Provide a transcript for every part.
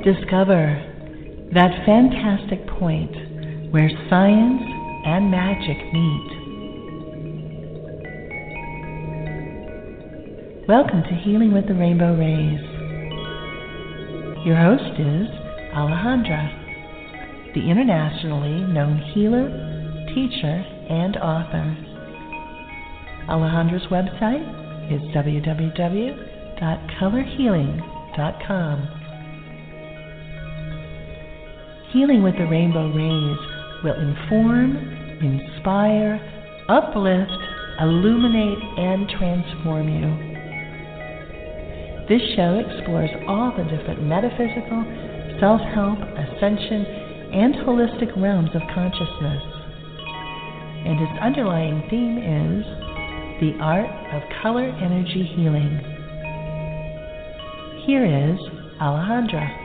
Discover that fantastic point where science and magic meet. Welcome to Healing with the Rainbow Rays. Your host is Alejandra, the internationally known healer, teacher, and author. Alejandra's website is www.colorhealing.com. Healing with the Rainbow Rays will inform, inspire, uplift, illuminate, and transform you. This show explores all the different metaphysical, self-help, ascension, and holistic realms of consciousness. And its underlying theme is the art of color energy healing. Here is Alejandra.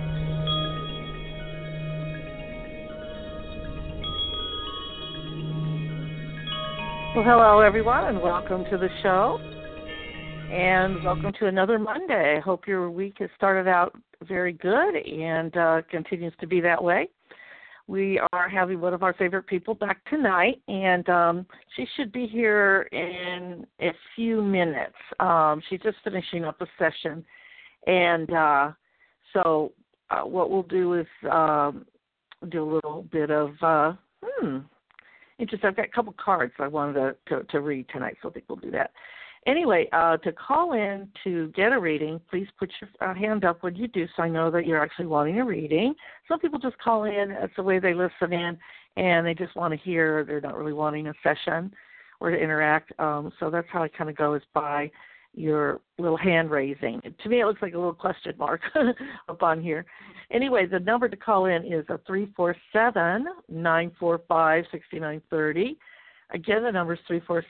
Well, hello, everyone, and welcome to the show, and welcome to another Monday. I hope your week has started out very good and continues to be that way. We are having one of our favorite people back tonight, and she should be here in a few minutes. She's just finishing up a session, and so what we'll do is do a little bit of interesting. I've got a couple cards I wanted to read tonight, so I think we'll do that. Anyway, to call in to get a reading, please put your hand up when you do so I know that you're actually wanting a reading. Some people just call in. That's the way they listen in, and they just want to hear. They're not really wanting a session or to interact. So that's how I kind of go, is by your little hand raising. To me, it looks like a little question mark up on here. Anyway, the number to call in is 347-945-6930. Again, the number is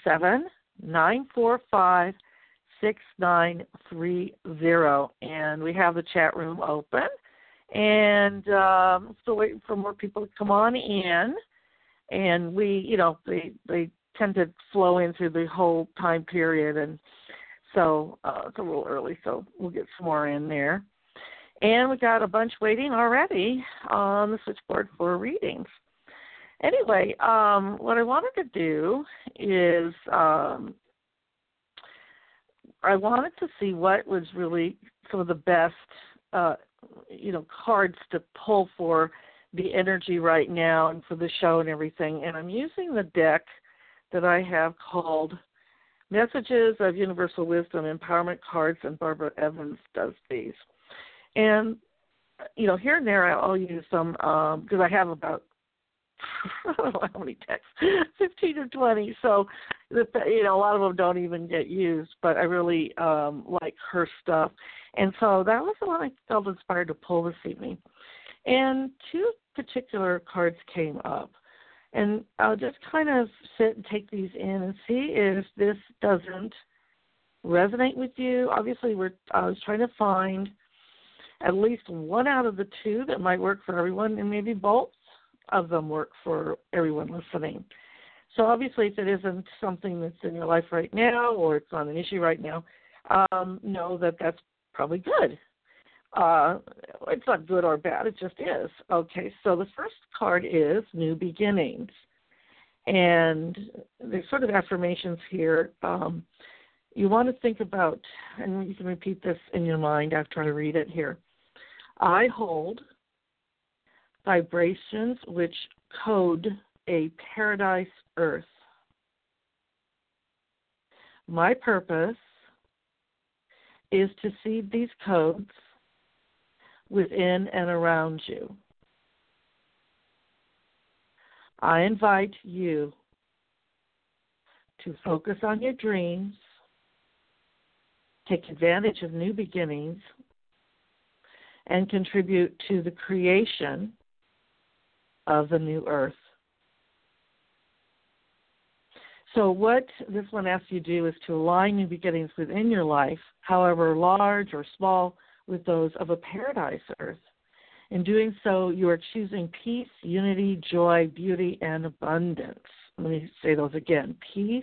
347-945-6930. And we have the chat room open. And still waiting for more people to come on in. And they tend to flow in through the whole time period. And so it's a little early, so we'll get some more in there. And we got a bunch waiting already on the switchboard for readings. Anyway, what I wanted to do is I wanted to see what was really some of the best, cards to pull for the energy right now and for the show and everything. And I'm using the deck that I have called Messages of Universal Wisdom Empowerment Cards, and Barbara Evans does these. And, here and there I'll use them because I have about, I don't know how many texts, 15 or 20. So, a lot of them don't even get used, but I really like her stuff. And so that was the one I felt inspired to pull this evening. And two particular cards came up. And I'll just kind of sit and take these in and see if this doesn't resonate with you. Obviously, I was trying to find at least one out of the two that might work for everyone, and maybe both of them work for everyone listening. So obviously, if it isn't something that's in your life right now, or it's not an issue right now, know that that's probably good. It's not good or bad, it just is. Okay, so the first card is New Beginnings. And there's sort of affirmations here. You want to think about, and you can repeat this in your mind after I read it here. I hold vibrations which code a paradise earth. My purpose is to seed these codes within and around you. I invite you to focus on your dreams, take advantage of new beginnings, and contribute to the creation of the new earth. So what this one asks you to do is to align new beginnings within your life, however large or small, with those of a paradise earth. In doing so, you are choosing peace, unity, joy, beauty, and abundance. Let me say those again. Peace,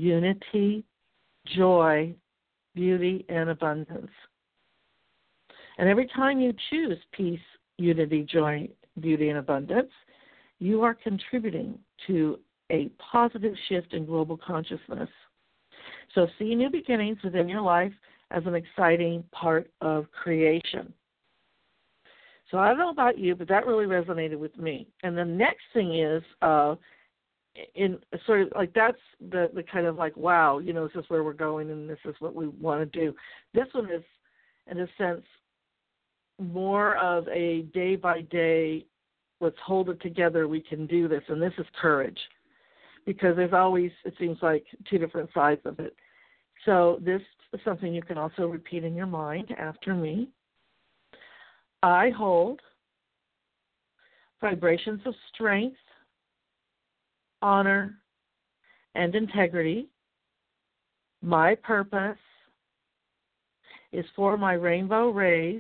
unity, joy, beauty, and abundance. And every time you choose peace, unity, joy, beauty, and abundance, you are contributing to a positive shift in global consciousness. So see new beginnings within your life as an exciting part of creation. So I don't know about you, but that really resonated with me. And the next thing is, in sort of like that's the kind of like, wow, you know, this is where we're going and this is what we want to do. This one is, in a sense, more of a day-by-day, let's hold it together, we can do this, and this is courage. Because there's always, it seems like, two different sides of it. So this is something you can also repeat in your mind after me. I hold vibrations of strength, honor, and integrity. My purpose is for my rainbow rays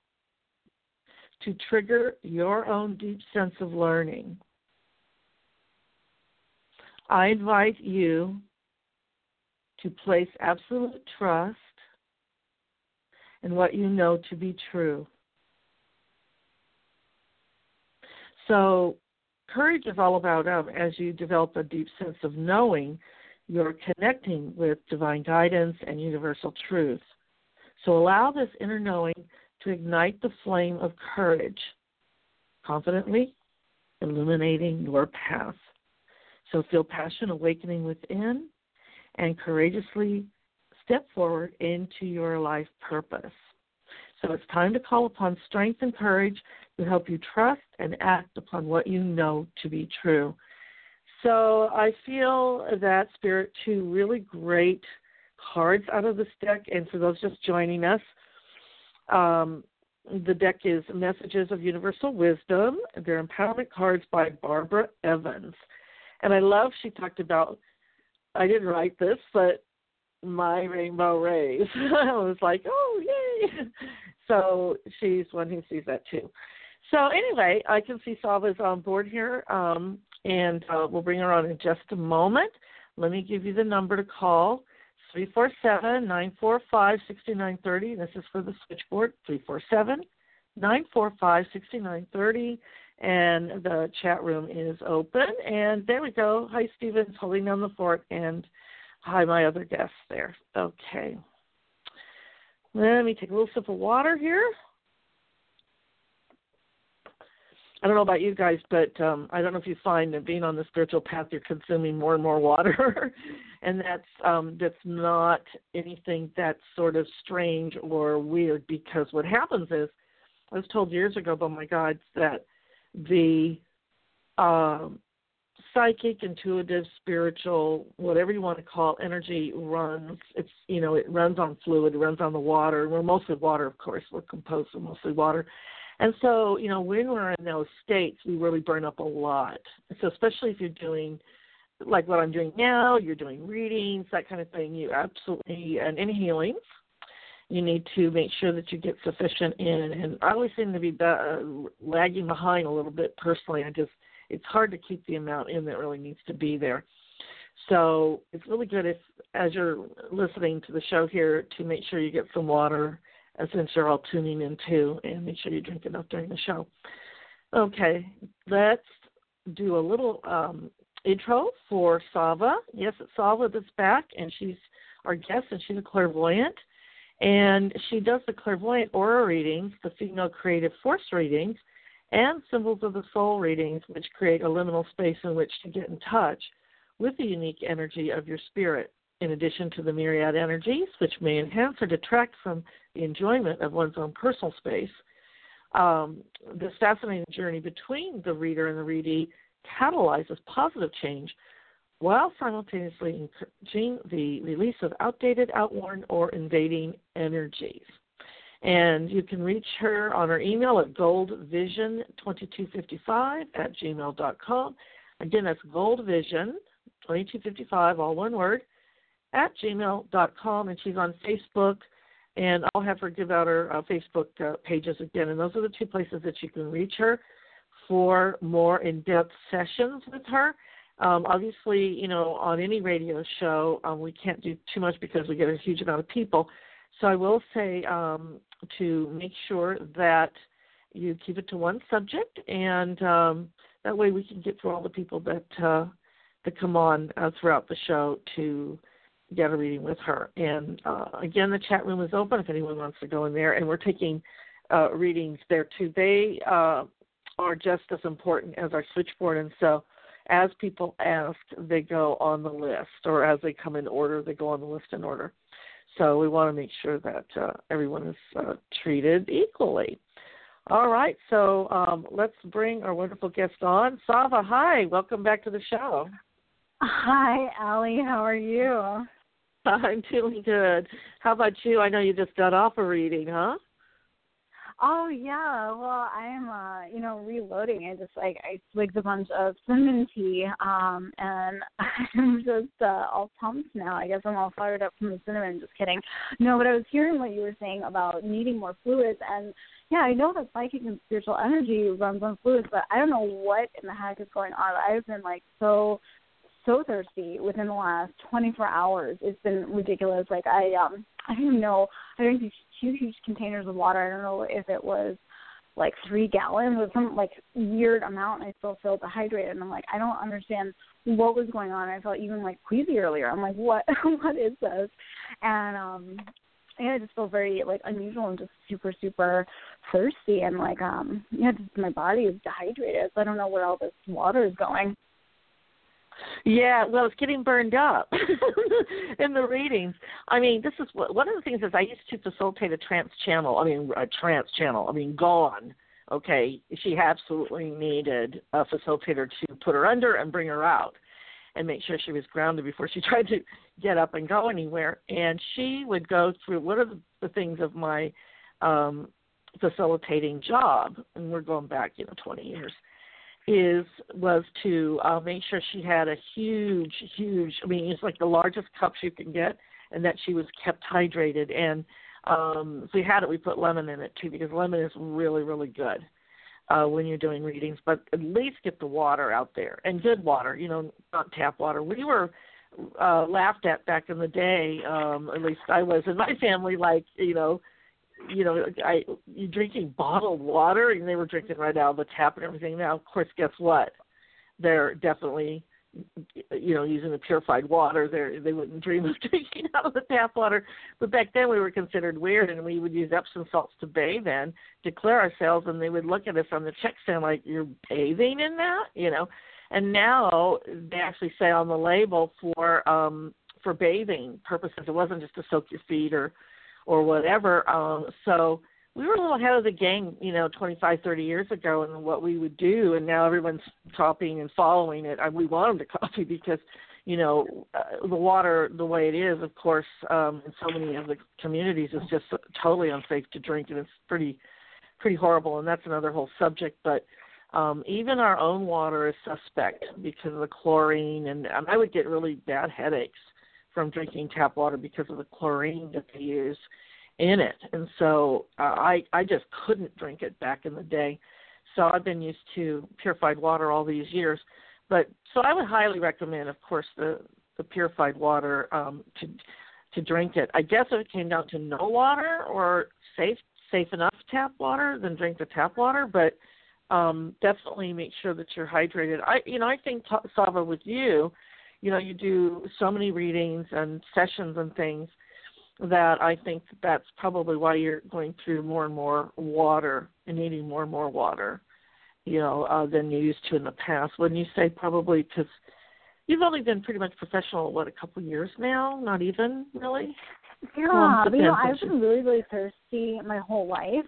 to trigger your own deep sense of learning. I invite you to place absolute trust in what you know to be true. So courage is all about, as you develop a deep sense of knowing, you're connecting with divine guidance and universal truth. So allow this inner knowing to ignite the flame of courage, confidently illuminating your path. So feel passion awakening within and courageously step forward into your life purpose. So it's time to call upon strength and courage to help you trust and act upon what you know to be true. So I feel that, Spirit, two really great cards out of this deck. And for those just joining us, the deck is Messages of Universal Wisdom. They're empowerment cards by Barbara Evans. And I love, she talked about, I didn't write this, but my rainbow rays. I was like, oh, yay. So she's one who sees that too. So anyway, I can see Salva's on board here, and we'll bring her on in just a moment. Let me give you the number to call, 347-945-6930. This is for the switchboard, 347-945-6930. And the chat room is open. And there we go. Hi, Stephen's holding down the fort. And hi, my other guests there. Okay. Let me take a little sip of water here. I don't know about you guys, but I don't know if you find that being on the spiritual path, you're consuming more and more water. And that's not anything that's sort of strange or weird, because what happens is, I was told years ago, oh my God, that the psychic, intuitive, spiritual, whatever you want to call energy runs. It runs on fluid, it runs on the water. We're mostly water, of course. We're composed of mostly water. And so, when we're in those states, we really burn up a lot. So especially if you're doing, like what I'm doing now, you're doing readings, that kind of thing, you absolutely, and any healings, you need to make sure that you get sufficient in. And I always seem to be lagging behind a little bit personally. It's hard to keep the amount in that really needs to be there. So it's really good if, as you're listening to the show here, to make sure you get some water, since you're all tuning in too, and make sure you drink enough during the show. Okay, let's do a little intro for Salva. Yes, it's Salva that's back, and she's our guest, and she's a clairvoyant. And she does the clairvoyant aura readings, the female creative force readings, and symbols of the soul readings, which create a liminal space in which to get in touch with the unique energy of your spirit, in addition to the myriad energies, which may enhance or detract from the enjoyment of one's own personal space. This fascinating journey between the reader and the readee catalyzes positive change while simultaneously encouraging the release of outdated, outworn, or invading energies. And you can reach her on her email at goldvision2255@gmail.com. Again, that's goldvision2255, all one word, @gmail.com. And she's on Facebook, and I'll have her give out her Facebook pages again. And those are the two places that you can reach her for more in-depth sessions with her. Obviously, on any radio show, we can't do too much because we get a huge amount of people. So I will say to make sure that you keep it to one subject, and that way we can get through all the people that come on throughout the show to get a reading with her. And again, the chat room is open if anyone wants to go in there, and we're taking readings there too. They are just as important as our switchboard, and so as people ask, they go on the list, or as they come in order, they go on the list in order. So we want to make sure that everyone is treated equally. All right, so let's bring our wonderful guest on. Sava, hi. Welcome back to the show. Hi, Allie. How are you? I'm doing good. How about you? I know you just got off a reading, huh? Oh, yeah. Well, I'm, reloading. I swigged a bunch of cinnamon tea, and I'm just all pumped now. I guess I'm all fired up from the cinnamon. Just kidding. No, but I was hearing what you were saying about needing more fluids, and yeah, I know that psychic and spiritual energy runs on fluids, but I don't know what in the heck is going on. I've been, so thirsty within the last 24 hours. It's been ridiculous. I don't even know. I drank these huge containers of water. I don't know if it was 3 gallons or some weird amount, and I still felt dehydrated. And I'm I don't understand what was going on. I felt even queasy earlier. I'm what is this? And I just feel very unusual and just super thirsty, and just my body is dehydrated. So I don't know where all this water is going. Yeah, well, it's getting burned up in the readings. I mean, this is one of the things is I used to facilitate a trance channel. Gone. Okay, she absolutely needed a facilitator to put her under and bring her out and make sure she was grounded before she tried to get up and go anywhere. And she would go through one of the things of my facilitating job, and we're going back, 20 years, was to make sure she had a huge, it's like the largest cups you can get, and that she was kept hydrated. And if we had it, we put lemon in it too, because lemon is really, really good when you're doing readings. But at least get the water out there, and good water, not tap water. We were laughed at back in the day, at least I was in my family, you drinking bottled water, and they were drinking right out of the tap and everything. Now, of course, guess what? They're definitely, using the purified water. They wouldn't dream of drinking out of the tap water. But back then we were considered weird, and we would use Epsom salts to bathe in to clear ourselves, and they would look at us on the check stand like, you're bathing in that? And now they actually say on the label for bathing purposes. It wasn't just to soak your feet or whatever. So we were a little ahead of the game, 25, 30 years ago in what we would do, and now everyone's copying and following it. We want them to copy because, the water, the way it is, of course, in so many of the communities is just totally unsafe to drink, and it's pretty horrible, and that's another whole subject. But even our own water is suspect because of the chlorine, and I would get really bad headaches from drinking tap water because of the chlorine that they use in it. And so I just couldn't drink it back in the day. So I've been used to purified water all these years. But so I would highly recommend, of course, the purified water to drink it. I guess if it came down to no water or safe enough tap water, then drink the tap water. But definitely make sure that you're hydrated. I think, Sava, with you, you do so many readings and sessions and things that I think that's probably why you're going through more and more water and needing more and more water, than you used to in the past. Wouldn't you say probably because you've only been pretty much professional, a couple of years now? Not even, really? Yeah, but I've been really, really thirsty my whole life.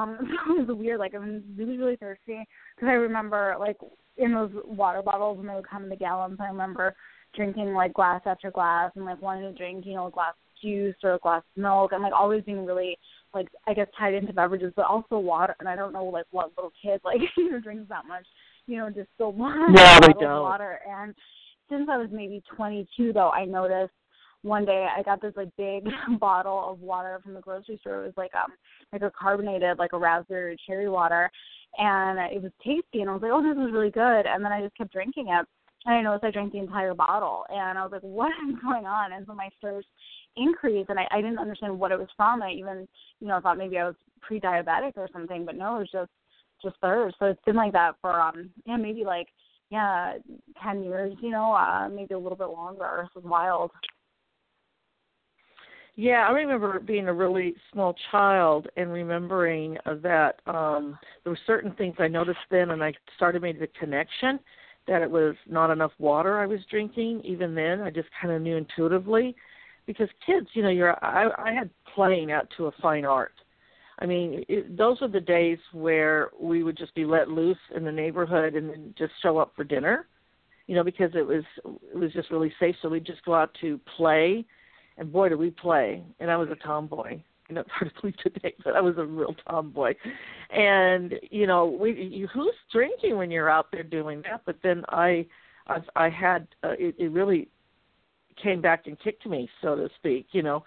It was weird. I've been really, really thirsty because I remember, in those water bottles when they would come in the gallons, I remember drinking glass after glass and wanting to drink, a glass of juice or a glass of milk, and always being really I guess tied into beverages, but also water. And I don't know what little kid drinks that much, distilled water. Yeah, they don't. Water. And since I was maybe 22, though, I noticed one day I got this big bottle of water from the grocery store. It was a carbonated, a raspberry cherry water, and it was tasty. And I was oh, this is really good. And then I just kept drinking it. And I noticed I drank the entire bottle, and I was like, what is going on? And so my thirst increased, and I didn't understand what it was from. I even, thought maybe I was pre-diabetic or something, but no, it was just thirst. So it's been like that for, maybe 10 years, maybe a little bit longer. It was wild. Yeah, I remember being a really small child and remembering that there were certain things I noticed then, and I started making the connection that it was not enough water I was drinking. Even then, I just kind of knew intuitively, because kids, I had playing out to a fine art. I mean, those were the days where we would just be let loose in the neighborhood and then just show up for dinner, because it was just really safe. So we'd just go out to play. And boy, did we play. And I was a tomboy. It's hard to believe today, but I was a real tomboy. And, who's drinking when you're out there doing that? But then I had, it really came back and kicked me, so to speak,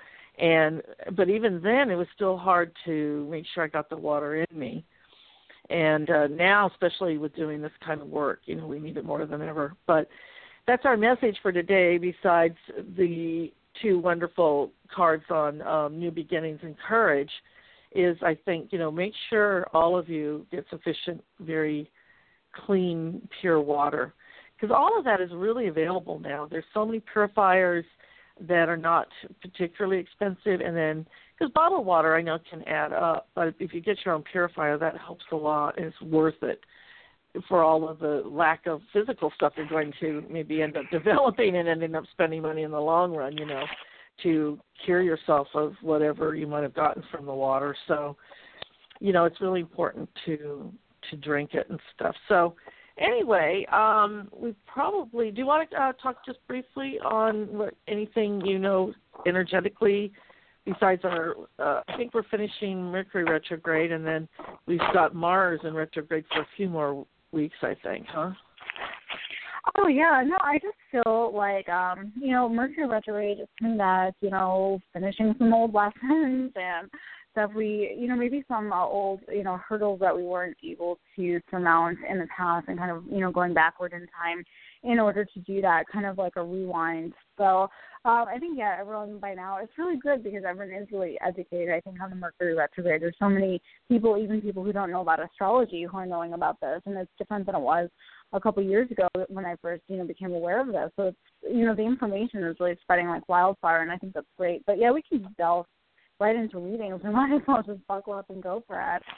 but even then it was still hard to make sure I got the water in me. And now, especially with doing this kind of work, we need it more than ever. But that's our message for today, besides the two wonderful cards on new beginnings and courage, is I think, make sure all of you get sufficient, very clean, pure water, because all of that is really available now. There's so many purifiers that are not particularly expensive, and then, because bottled water I know can add up, but if you get your own purifier, that helps a lot, and it's worth it for all of the lack of physical stuff you're going to maybe end up developing and ending up spending money in the long run, to cure yourself of whatever you might have gotten from the water. So, it's really important to drink it and stuff. So anyway, we probably, do you want to talk just briefly on anything energetically besides our, I think we're finishing Mercury retrograde, and then we've got Mars in retrograde for a few more weeks, I think, huh? Oh, yeah. No, I just feel like, Mercury retrograde is something that, finishing some old lessons and stuff maybe some old, hurdles that we weren't able to surmount in the past, and kind of, going backward in time in order to do that, kind of like a rewind. So I think, everyone by now, it's really good because everyone is really educated, I think, on the Mercury retrograde. There's so many people, even people who don't know about astrology, who are knowing about this, and it's different than it was a couple of years ago when I first, became aware of this. So it's, the information is really spreading like wildfire, and I think that's great. But yeah, we can delve right into readings. We might as well just buckle up and go for it.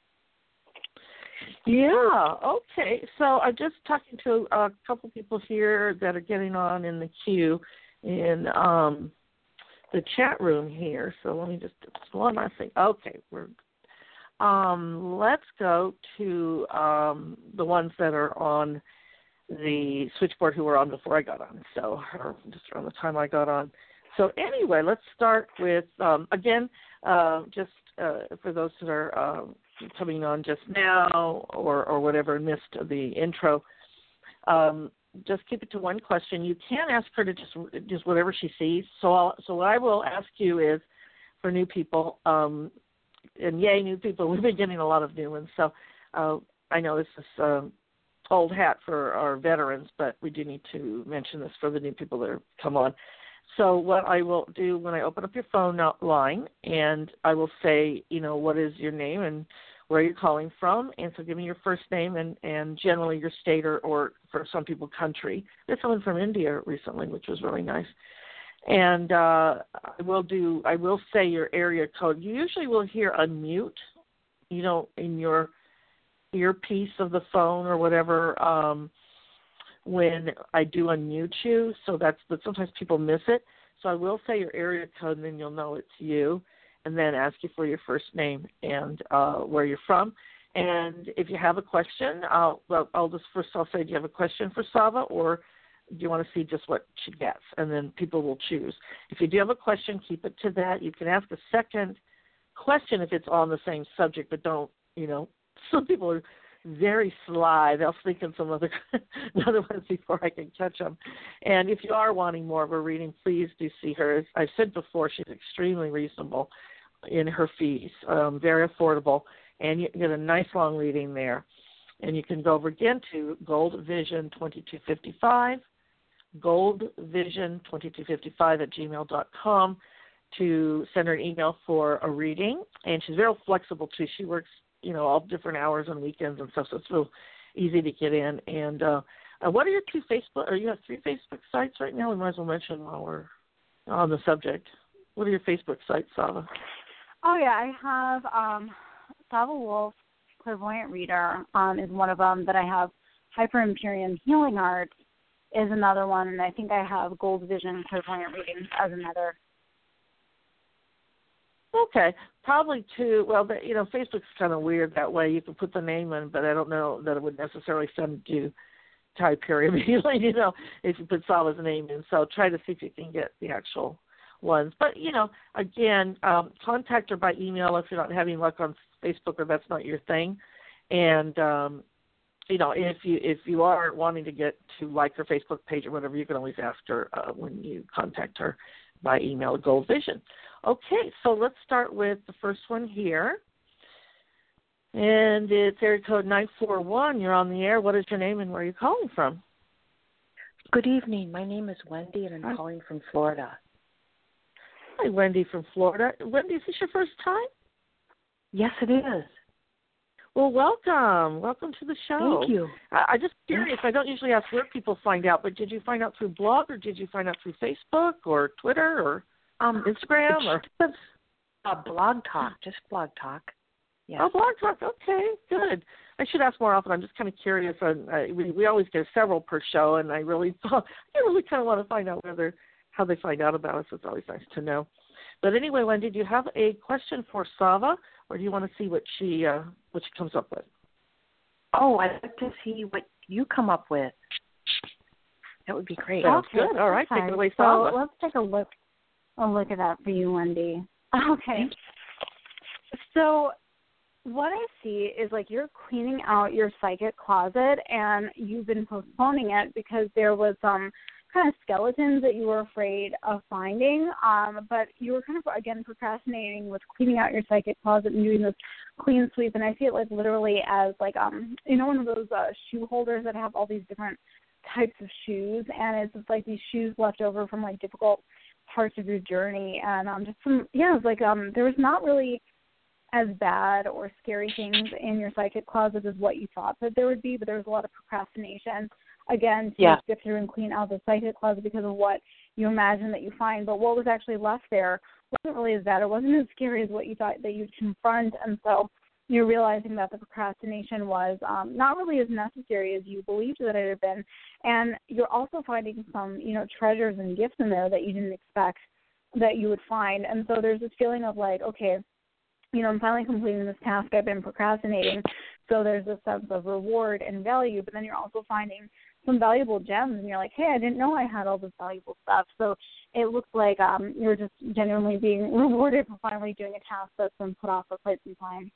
Yeah, okay. So I'm just talking to a couple people here that are getting on in the queue in the chat room here. So let me just one last thing. Okay, let's go to the ones that are on the switchboard who were on before I got on. So just around the time I got on. So anyway, let's start with, again, just for those that are coming on just now or whatever, missed the intro, just keep it to one question. You can ask her to just whatever she sees. So what I will ask you is, for new people, and yay, new people, we've been getting a lot of new ones. So I know this is old hat for our veterans, but we do need to mention this for the new people that come on. So what I will do when I open up your phone line, and I will say, what is your name and where you're calling from, and so give me your first name and generally your state or for some people, country. There's someone from India recently, which was really nice. And I will say your area code. You usually will hear unmute, in your earpiece of the phone or whatever, when I do unmute you. So but sometimes people miss it. So I will say your area code, and then you'll know it's you, and then ask you for your first name and where you're from. And if you have a question, I'll say, do you have a question for Sava, or do you want to see just what she gets? And then people will choose. If you do have a question, keep it to that. You can ask a second question if it's on the same subject, but don't, some people are very sly. They'll sneak in some other ones before I can catch them. And if you are wanting more of a reading, please do see her. As I said before, she's extremely reasonable in her fees, very affordable, and you get a nice long reading there. And you can go over again to Gold Vision 2255, goldvision2255 @gmail.com to send her an email for a reading. And she's very flexible, too. She works, all different hours on weekends and stuff, so it's real easy to get in. And what are your two Facebook, or you have 3 Facebook sites right now? We might as well mention while we're on the subject. What are your Facebook sites, Sava? Oh, yeah, I have Sava Wolf, Clairvoyant Reader, is one of them that I have. Hyper Imperium Healing Art is another one, and I think I have Gold Vision Clairvoyant Reading as another. Okay, probably 2. Well, Facebook's kind of weird that way. You can put the name in, but I don't know that it would necessarily send you to Hyperion Healing, if you put Sava's name in. So try to see if you can get the actual ones. But, again, contact her by email if you're not having luck on Facebook or that's not your thing. And, if you are wanting to get to like her Facebook page or whatever, you can always ask her when you contact her by email, Gold Vision. Okay, so let's start with the first one here. And it's area code 941. You're on the air. What is your name and where are you calling from? Good evening. My name is Wendy, and I'm calling from Florida. Hi, Wendy from Florida. Wendy, is this your first time? Yes, it is. Well, welcome. Welcome to the show. Thank you. I'm just curious. I don't usually ask where people find out, but did you find out through blog or did you find out through Facebook or Twitter or Instagram? Or Blog Talk, just Blog Talk. Yes. Oh, Blog Talk. Okay, good. I should ask more often. I'm just kind of curious. We always get several per show, and I really kind of want to find out how they find out about us. It's always nice to know. But anyway, Wendy, do you have a question for Sava, or do you want to see what she comes up with? Oh, I'd like to see what you come up with. That would be great. Sounds good. All right, take it away, Sava. So let's take a look at that for you, Wendy. Okay. So what I see is like you're cleaning out your psychic closet, and you've been postponing it because there was some kind of skeletons that you were afraid of finding, but you were kind of, again, procrastinating with cleaning out your psychic closet and doing this clean sweep. And I see it like literally as like, one of those shoe holders that have all these different types of shoes, and it's just like these shoes left over from like difficult parts of your journey. And it's like there was not really as bad or scary things in your psychic closet as what you thought that there would be, but there was a lot of procrastination, again, to skip through and clean out the psychic closet because of what you imagined that you find. But what was actually left there wasn't really as bad. It wasn't as scary as what you thought that you'd confront. And so you're realizing that the procrastination was not really as necessary as you believed that it had been. And you're also finding some, treasures and gifts in there that you didn't expect that you would find. And so there's this feeling of like, okay, I'm finally completing this task I've been procrastinating. So there's a sense of reward and value, but then you're also finding some valuable gems, and you're like, hey, I didn't know I had all this valuable stuff. So it looks like you're just genuinely being rewarded for finally doing a task that's been put off for quite some time.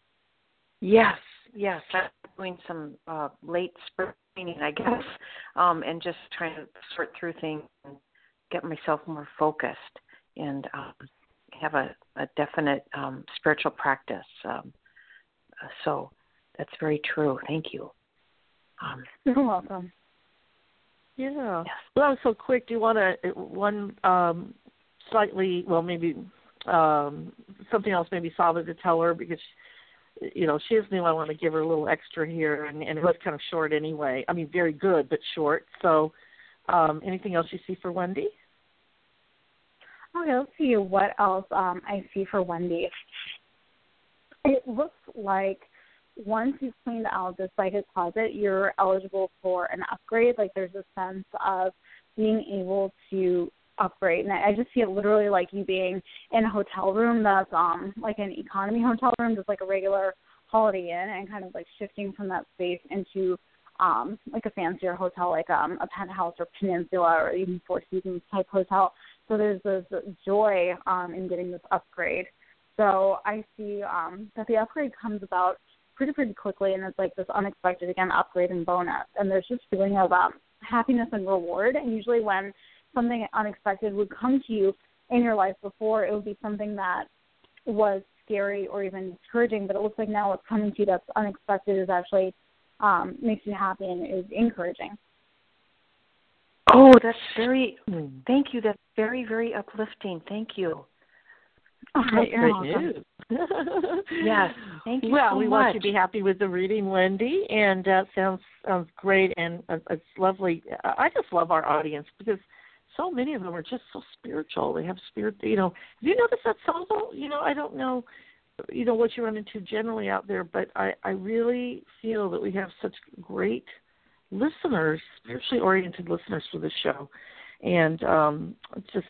Yes. I'm doing some late spring cleaning, I guess, and just trying to sort through things and get myself more focused and have a definite spiritual practice. So that's very true. Thank you. You're welcome. Yeah. Yes. Well, that was so quick. Do you want slightly, well, maybe something else maybe Sava to tell her, because, she is new. I want to give her a little extra here, and it was kind of short anyway. I mean, very good, but short. So anything else you see for Wendy? Okay, let's see what else I see for Wendy. It looks like once you've cleaned out the psychic closet, you're eligible for an upgrade. Like there's a sense of being able to upgrade. And I just see it literally like you being in a hotel room that's like an economy hotel room, just like a regular Holiday Inn, and kind of like shifting from that space into like a fancier hotel, like a penthouse or peninsula or even Four Seasons type hotel. So there's this joy in getting this upgrade. So I see that the upgrade comes about pretty quickly, and it's like this unexpected, again, upgrade and bonus. And there's this feeling of happiness and reward. And usually when something unexpected would come to you in your life before, it would be something that was scary or even discouraging. But it looks like now what's coming to you that's unexpected is actually makes you happy and is encouraging. Oh, that's very, thank you. That's very, very uplifting. Thank you. All right, you're Great welcome. news. Yes, thank you Well, so we much. want you to be happy with the reading, Wendy, and that sounds great, and it's lovely. I just love our audience because so many of them are just so spiritual. They have spirit, you know. Do you notice that, Salvo? You know, I don't know, you know, what you run into generally out there, but I really feel that we have such great listeners, spiritually oriented listeners for this show, and it's just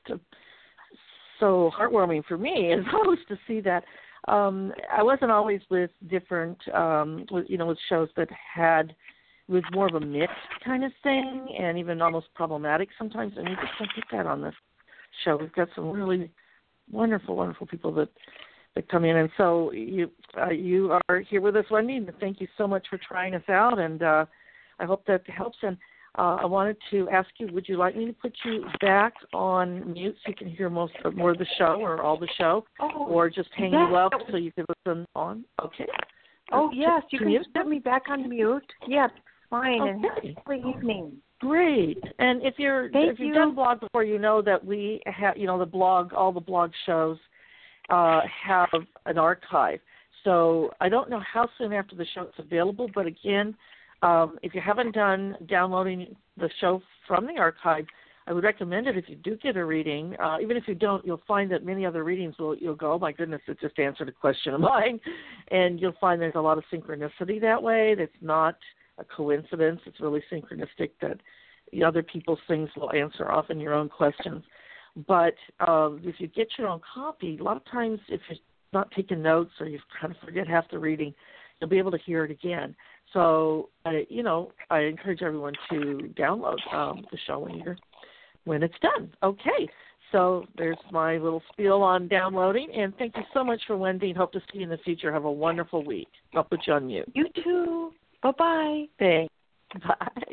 so heartwarming for me as host to see that. I wasn't always with different, with shows that had was more of a mixed kind of thing, and even almost problematic sometimes. And we just don't get that on this show. We've got some really wonderful, wonderful people that come in, and so you are here with us, Wendy. And thank you so much for trying us out, and I hope that helps. And I wanted to ask you, would you like me to put you back on mute so you can hear more of the show or all the show, or just hang you up so you can listen on? Okay. Oh, yes, you can put me back on mute. Yeah, fine. Okay. And have a good evening. Great. And if you've done blog before, you know that we have, the blog, all the blog shows have an archive. So I don't know how soon after the show it's available, but again, if you haven't done downloading the show from the archive, I would recommend it if you do get a reading. Even if you don't, you'll find that many other readings you'll go, oh my goodness, it just answered a question of mine. And you'll find there's a lot of synchronicity that way. That's not a coincidence. It's really synchronistic that other people's things will answer often your own questions. But if you get your own copy, a lot of times if you're not taking notes or you kind of forget half the reading, you'll be able to hear it again. So, I encourage everyone to download the show when it's done. Okay, so there's my little spiel on downloading, and thank you so much for Wendy, and hope to see you in the future. Have a wonderful week. I'll put you on mute. You too. Bye-bye. Thanks. Bye.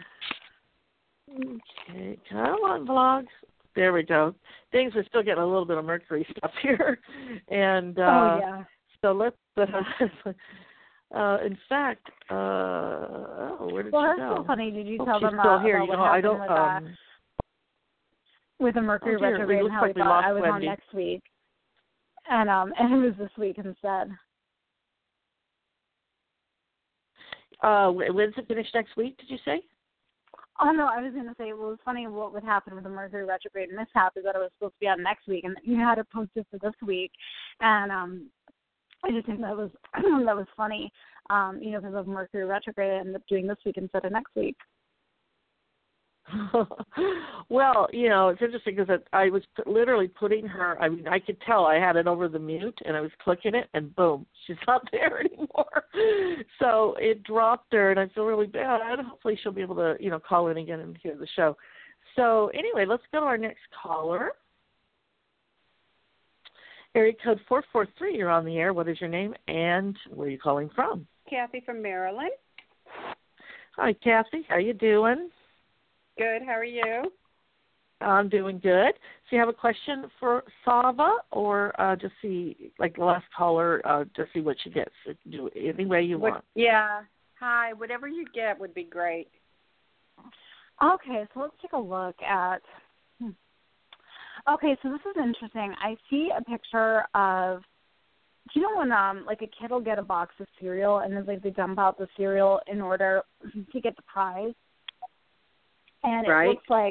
Okay, come on, blog. There we go. Things are still getting a little bit of Mercury stuff here, and so let's. In fact, where did she go? That's so funny. Did you tell she's them still here. about what happened with the Mercury retrograde and how we thought I was Wendy on next week, and it was this week instead. When's it finish next week? Did you say? Oh no, I was going to say, well, it's funny what would happen with the Mercury retrograde mishap is that it was supposed to be on next week, and you had it posted for this week, and I just think that was funny, because of Mercury retrograde, I ended up doing this week instead of next week. Well, it's interesting because I was literally putting her, I could tell I had it over the mute, and I was clicking it, and boom, she's not there anymore. So it dropped her, and I feel really bad. Hopefully she'll be able to, call in again and hear the show. So anyway, let's go to our next caller. Area code 443, you're on the air. What is your name, and where are you calling from? Kathy from Maryland. Hi, Kathy. How you doing? Good. How are you? I'm doing good. So you have a question for Sava, or just see, like the last caller, just see what she gets. Do it any way you want. Yeah. Hi. Whatever you get would be great. Okay, so let's take a look at... Okay, so this is interesting. I see a picture of, do you know when like a kid will get a box of cereal and then they dump out the cereal in order to get the prize? And it looks like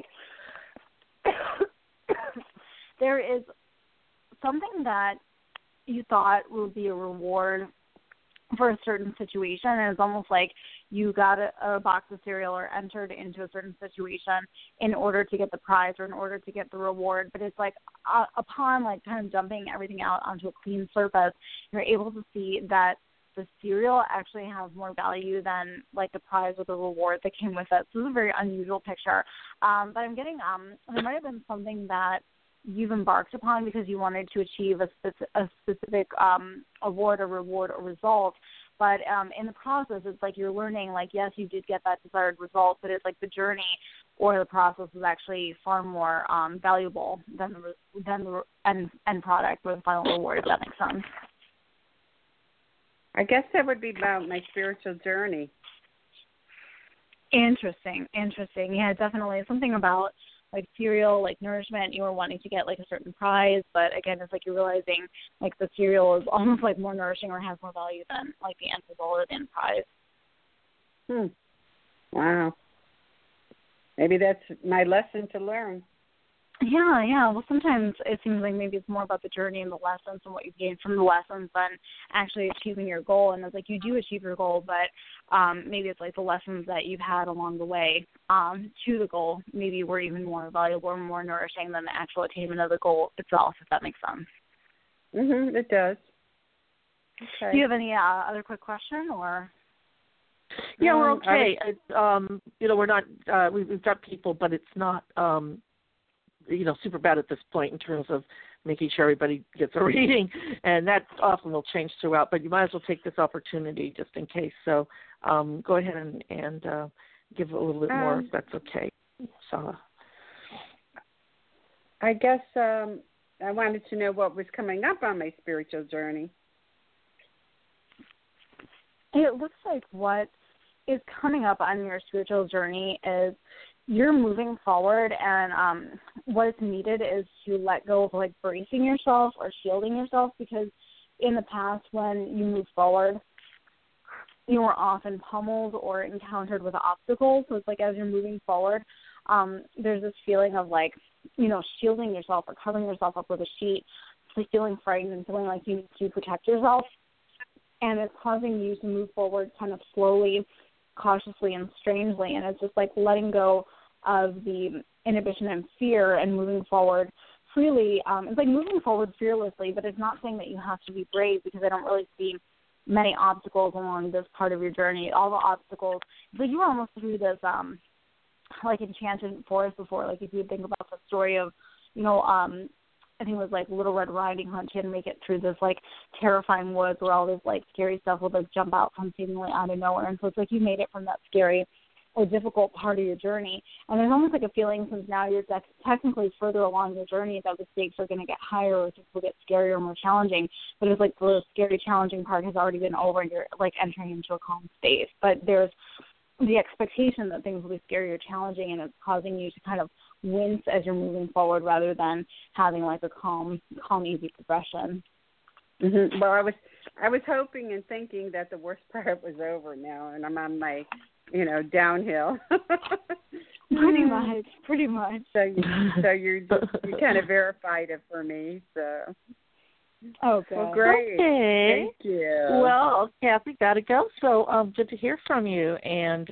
there is something that you thought would be a reward for a certain situation, and it's almost like you got a box of cereal or entered into a certain situation in order to get the prize or in order to get the reward. But it's like upon like kind of dumping everything out onto a clean surface, you're able to see that the cereal actually has more value than like the prize or the reward that came with it. So this is a very unusual picture. But I'm getting there might have been something that you've embarked upon because you wanted to achieve a specific award or reward or result. But in the process, it's like you're learning, like, yes, you did get that desired result, but it's like the journey or the process is actually far more valuable than the end product or the final reward, if that makes sense. I guess that would be about my spiritual journey. Interesting. Yeah, definitely. Something about like cereal, like nourishment, you were wanting to get like a certain prize, but again, it's like you're realizing like the cereal is almost like more nourishing or has more value than like the end result or the end prize. Wow. Maybe that's my lesson to learn. Yeah. Well, sometimes it seems like maybe it's more about the journey and the lessons and what you gain from the lessons than actually achieving your goal. And it's like you do achieve your goal, but maybe it's like the lessons that you've had along the way to the goal maybe were even more valuable or more nourishing than the actual attainment of the goal itself, if that makes sense. It does. Okay. Do you have any other quick question or? Yeah, we're okay. We're not. We've got people, but it's not. Super bad at this point in terms of making sure everybody gets a reading, and that often will change throughout, but you might as well take this opportunity just in case. So go ahead and give a little bit more if that's okay. Sava. I guess I wanted to know what was coming up on my spiritual journey. It looks like what is coming up on your spiritual journey is you're moving forward, and what is needed is to let go of like bracing yourself or shielding yourself, because in the past when you move forward, you were often pummeled or encountered with obstacles. So it's like as you're moving forward, there's this feeling of like, shielding yourself or covering yourself up with a sheet, like feeling frightened and feeling like you need to protect yourself. And it's causing you to move forward kind of slowly, cautiously, and strangely. And it's just like letting go of the inhibition and fear and moving forward freely. It's like moving forward fearlessly, but it's not saying that you have to be brave, because I don't really see many obstacles along this part of your journey. All the obstacles, it's like you were almost through this like enchanted forest before. Like if you think about the story of, I think it was like Little Red Riding Hood. She had to make it through this like terrifying woods where all this like scary stuff would like jump out from seemingly out of nowhere. And so it's like you made it from that scary or difficult part of your journey. And there's almost like a feeling, since now you're technically further along your journey, that the stakes are going to get higher or things will get scarier or more challenging. But it's like the scary, challenging part has already been over and you're like entering into a calm space. But there's the expectation that things will be scary or challenging, and it's causing you to kind of wince as you're moving forward rather than having like a calm, easy progression. Well, I was hoping and thinking that the worst part was over now, and I'm on my, downhill. Pretty much. So you kind of verified it for me. So. Oh, good. Well, great. Okay. Thank you. Well, Kathy, got to go. So good to hear from you. And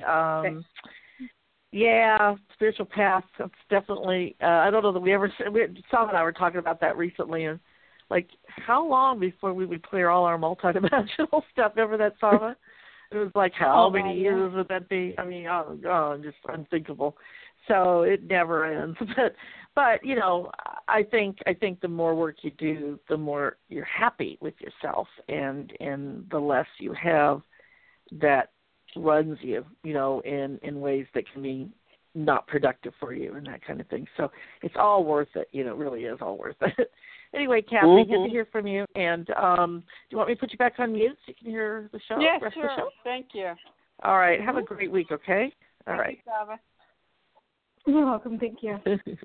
yeah, spiritual path. That's definitely. I don't know that Sava and I were talking about that recently, and like how long before we would clear all our multidimensional stuff? Remember that, Sava? It was like how many years would that be? I mean, just unthinkable. So it never ends. But I think the more work you do, the more you're happy with yourself, and the less you have that runs you, in ways that can be not productive for you and that kind of thing. So it's all worth it. It really is all worth it. Anyway, Kathy, good to hear from you. And do you want me to put you back on mute so you can hear the show? Yeah, rest sure. Of the show? Thank you. All right. Have a great week, okay? All right. Thank You're you, Sava. welcome. Thank you.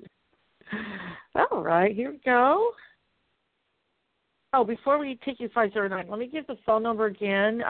All right. Here we go. Oh, before we take you 509, let me give the phone number again,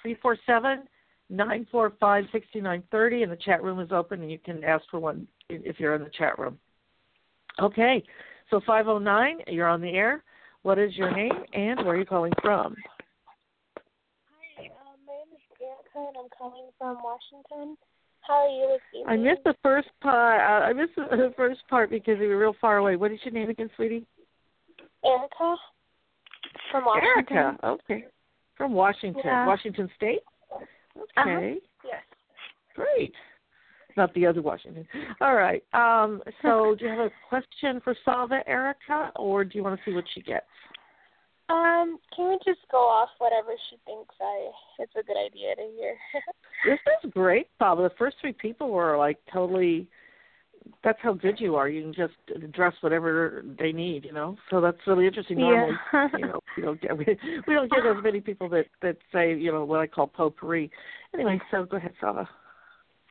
347-945-6930, and the chat room is open, and you can ask for one if you're in the chat room. Okay. So 509, you're on the air. What is your name and where are you calling from? Hi, my name is Bianca and I'm calling from Washington. How are you this evening? I missed the first part because you were real far away. What is your name again, sweetie? Erica from Washington. Erica, okay. From Washington. Yeah. Washington State? Okay. Yes. Great. Not the other Washington. All right. So do you have a question for Sava, Erica, or do you want to see what she gets? Can we just go off whatever she thinks it's a good idea to hear? This is great, Sava. The first three people were like totally. That's how good you are. You can just address whatever they need, So that's really interesting. Normally, we don't get as many people that say, what I call potpourri. Anyway, so go ahead, Sava.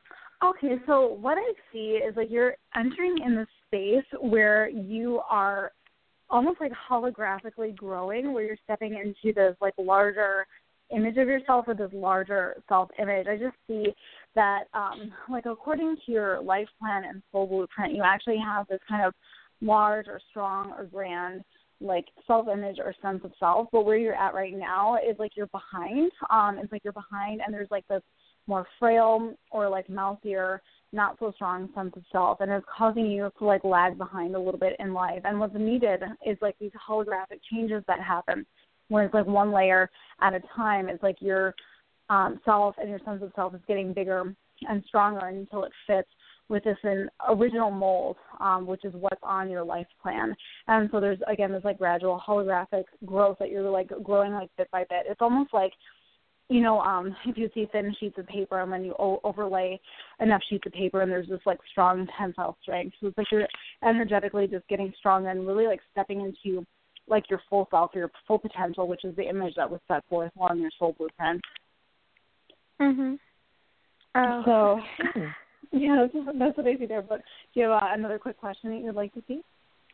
Okay, so what I see is like you're entering in the space where you are almost like holographically growing, where you're stepping into this like larger image of yourself or this larger self-image. I just see that like according to your life plan and soul blueprint, you actually have this kind of large or strong or grand like self-image or sense of self, but where you're at right now is like you're behind. It's like you're behind and there's like this more frail or like mouthier, not so strong sense of self, and it's causing you to like lag behind a little bit in life. And what's needed is like these holographic changes that happen where it's like one layer at a time. It's like your self and your sense of self is getting bigger and stronger until it fits with this original mold, which is what's on your life plan. And so there's, again, this like gradual holographic growth that you're like growing like bit by bit. It's almost like, you know, if you see thin sheets of paper and then you overlay enough sheets of paper and there's this like strong tensile strength. So it's like you're energetically just getting stronger and really like stepping into like your full self, your full potential, which is the image that was set forth on your soul blueprint. Mhm. Oh. So, yeah, that's what I see there. But do you have another quick question that you'd like to see?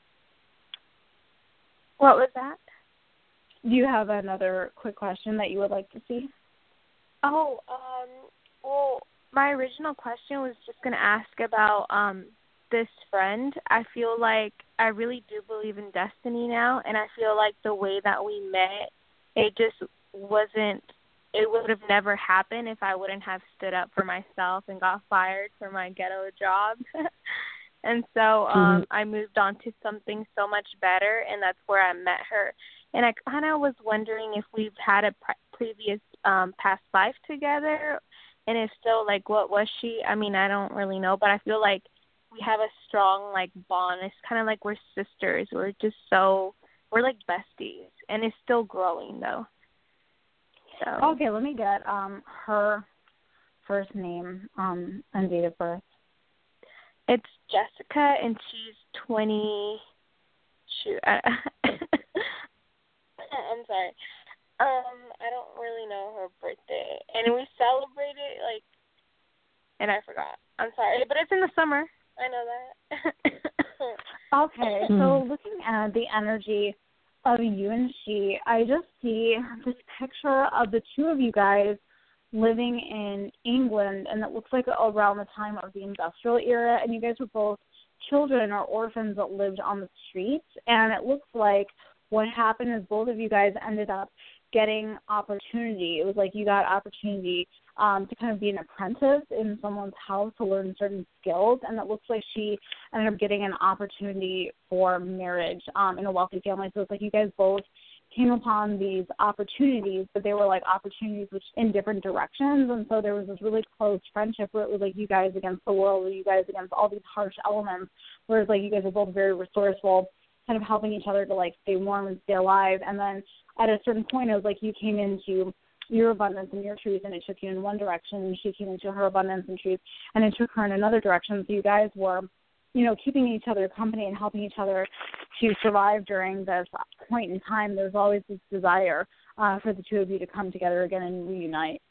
What was that? Do you have another quick question that you would like to see? Oh, well, my original question was just going to ask about this friend. I feel like I really do believe in destiny now, and I feel like the way that we met, it just wasn't, it would have never happened if I wouldn't have stood up for myself and got fired from my ghetto job. And so I moved on to something so much better, and that's where I met her. And I kind of was wondering if we've had a previous past life together, and if so, like, what was she? I mean, I don't really know, but I feel like we have a strong, like, bond. It's kind of like we're sisters. We're like besties, and it's still growing, though. So. Okay, let me get her first name and date of birth. It's Jessica, and she's 20. Shoot, I'm sorry. I don't really know her birthday, and we celebrate it and I forgot. I'm sorry, but it's in the summer. I know that. Okay, so looking at the energy of you and she, I just see this picture of the two of you guys living in England, and it looks like around the time of the industrial era, and you guys were both children or orphans that lived on the streets, and it looks like what happened is both of you guys ended up getting opportunity. It was like you got opportunity to kind of be an apprentice in someone's house to learn certain skills, and it looks like she ended up getting an opportunity for marriage in a wealthy family. So it's like you guys both came upon these opportunities, but they were like opportunities which in different directions, and so there was this really close friendship where it was like you guys against the world, or you guys against all these harsh elements, whereas like you guys are both very resourceful, kind of helping each other to like stay warm and stay alive. And then at a certain point, it was like you came into your abundance and your truth, and it took you in one direction, and she came into her abundance and truth, and it took her in another direction. So you guys were, you know, keeping each other company and helping each other to survive during this point in time. There's always this desire for the two of you to come together again and reunite.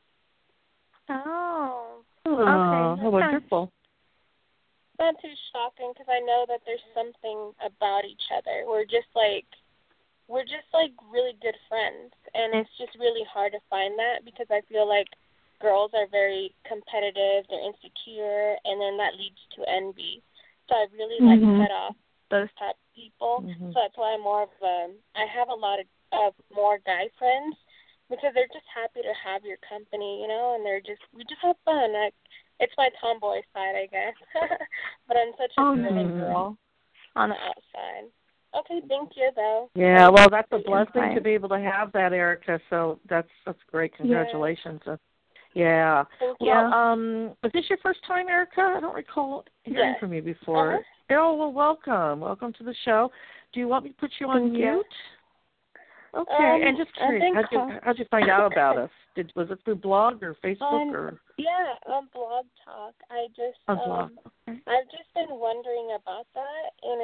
Oh, okay. That's Wonderful. Not too shocking, because I know that there's something about each other. We're just like really good friends, and it's just really hard to find that, because I feel like girls are very competitive, they're insecure, and then that leads to envy. So I really like to cut off those type of people. So that's why I'm I have a lot of more guy friends, because they're just happy to have your company, you know, and we just have fun. It's my tomboy side, I guess. But I'm such a good girl on the outside. Okay, thank you, though. Yeah, well, that's a blessing to be able to have that, Erica. So that's great. Congratulations. Yeah. Thank you. Well, was this your first time, Erica? I don't recall hearing from you before. Oh, well, welcome. Welcome to the show. Do you want me to put you on mute? Okay. And just curious, how'd you find out about us? Was it through blog or Facebook or? Yeah, on Blog Talk. I just Blog. Okay. I've just been wondering about that, and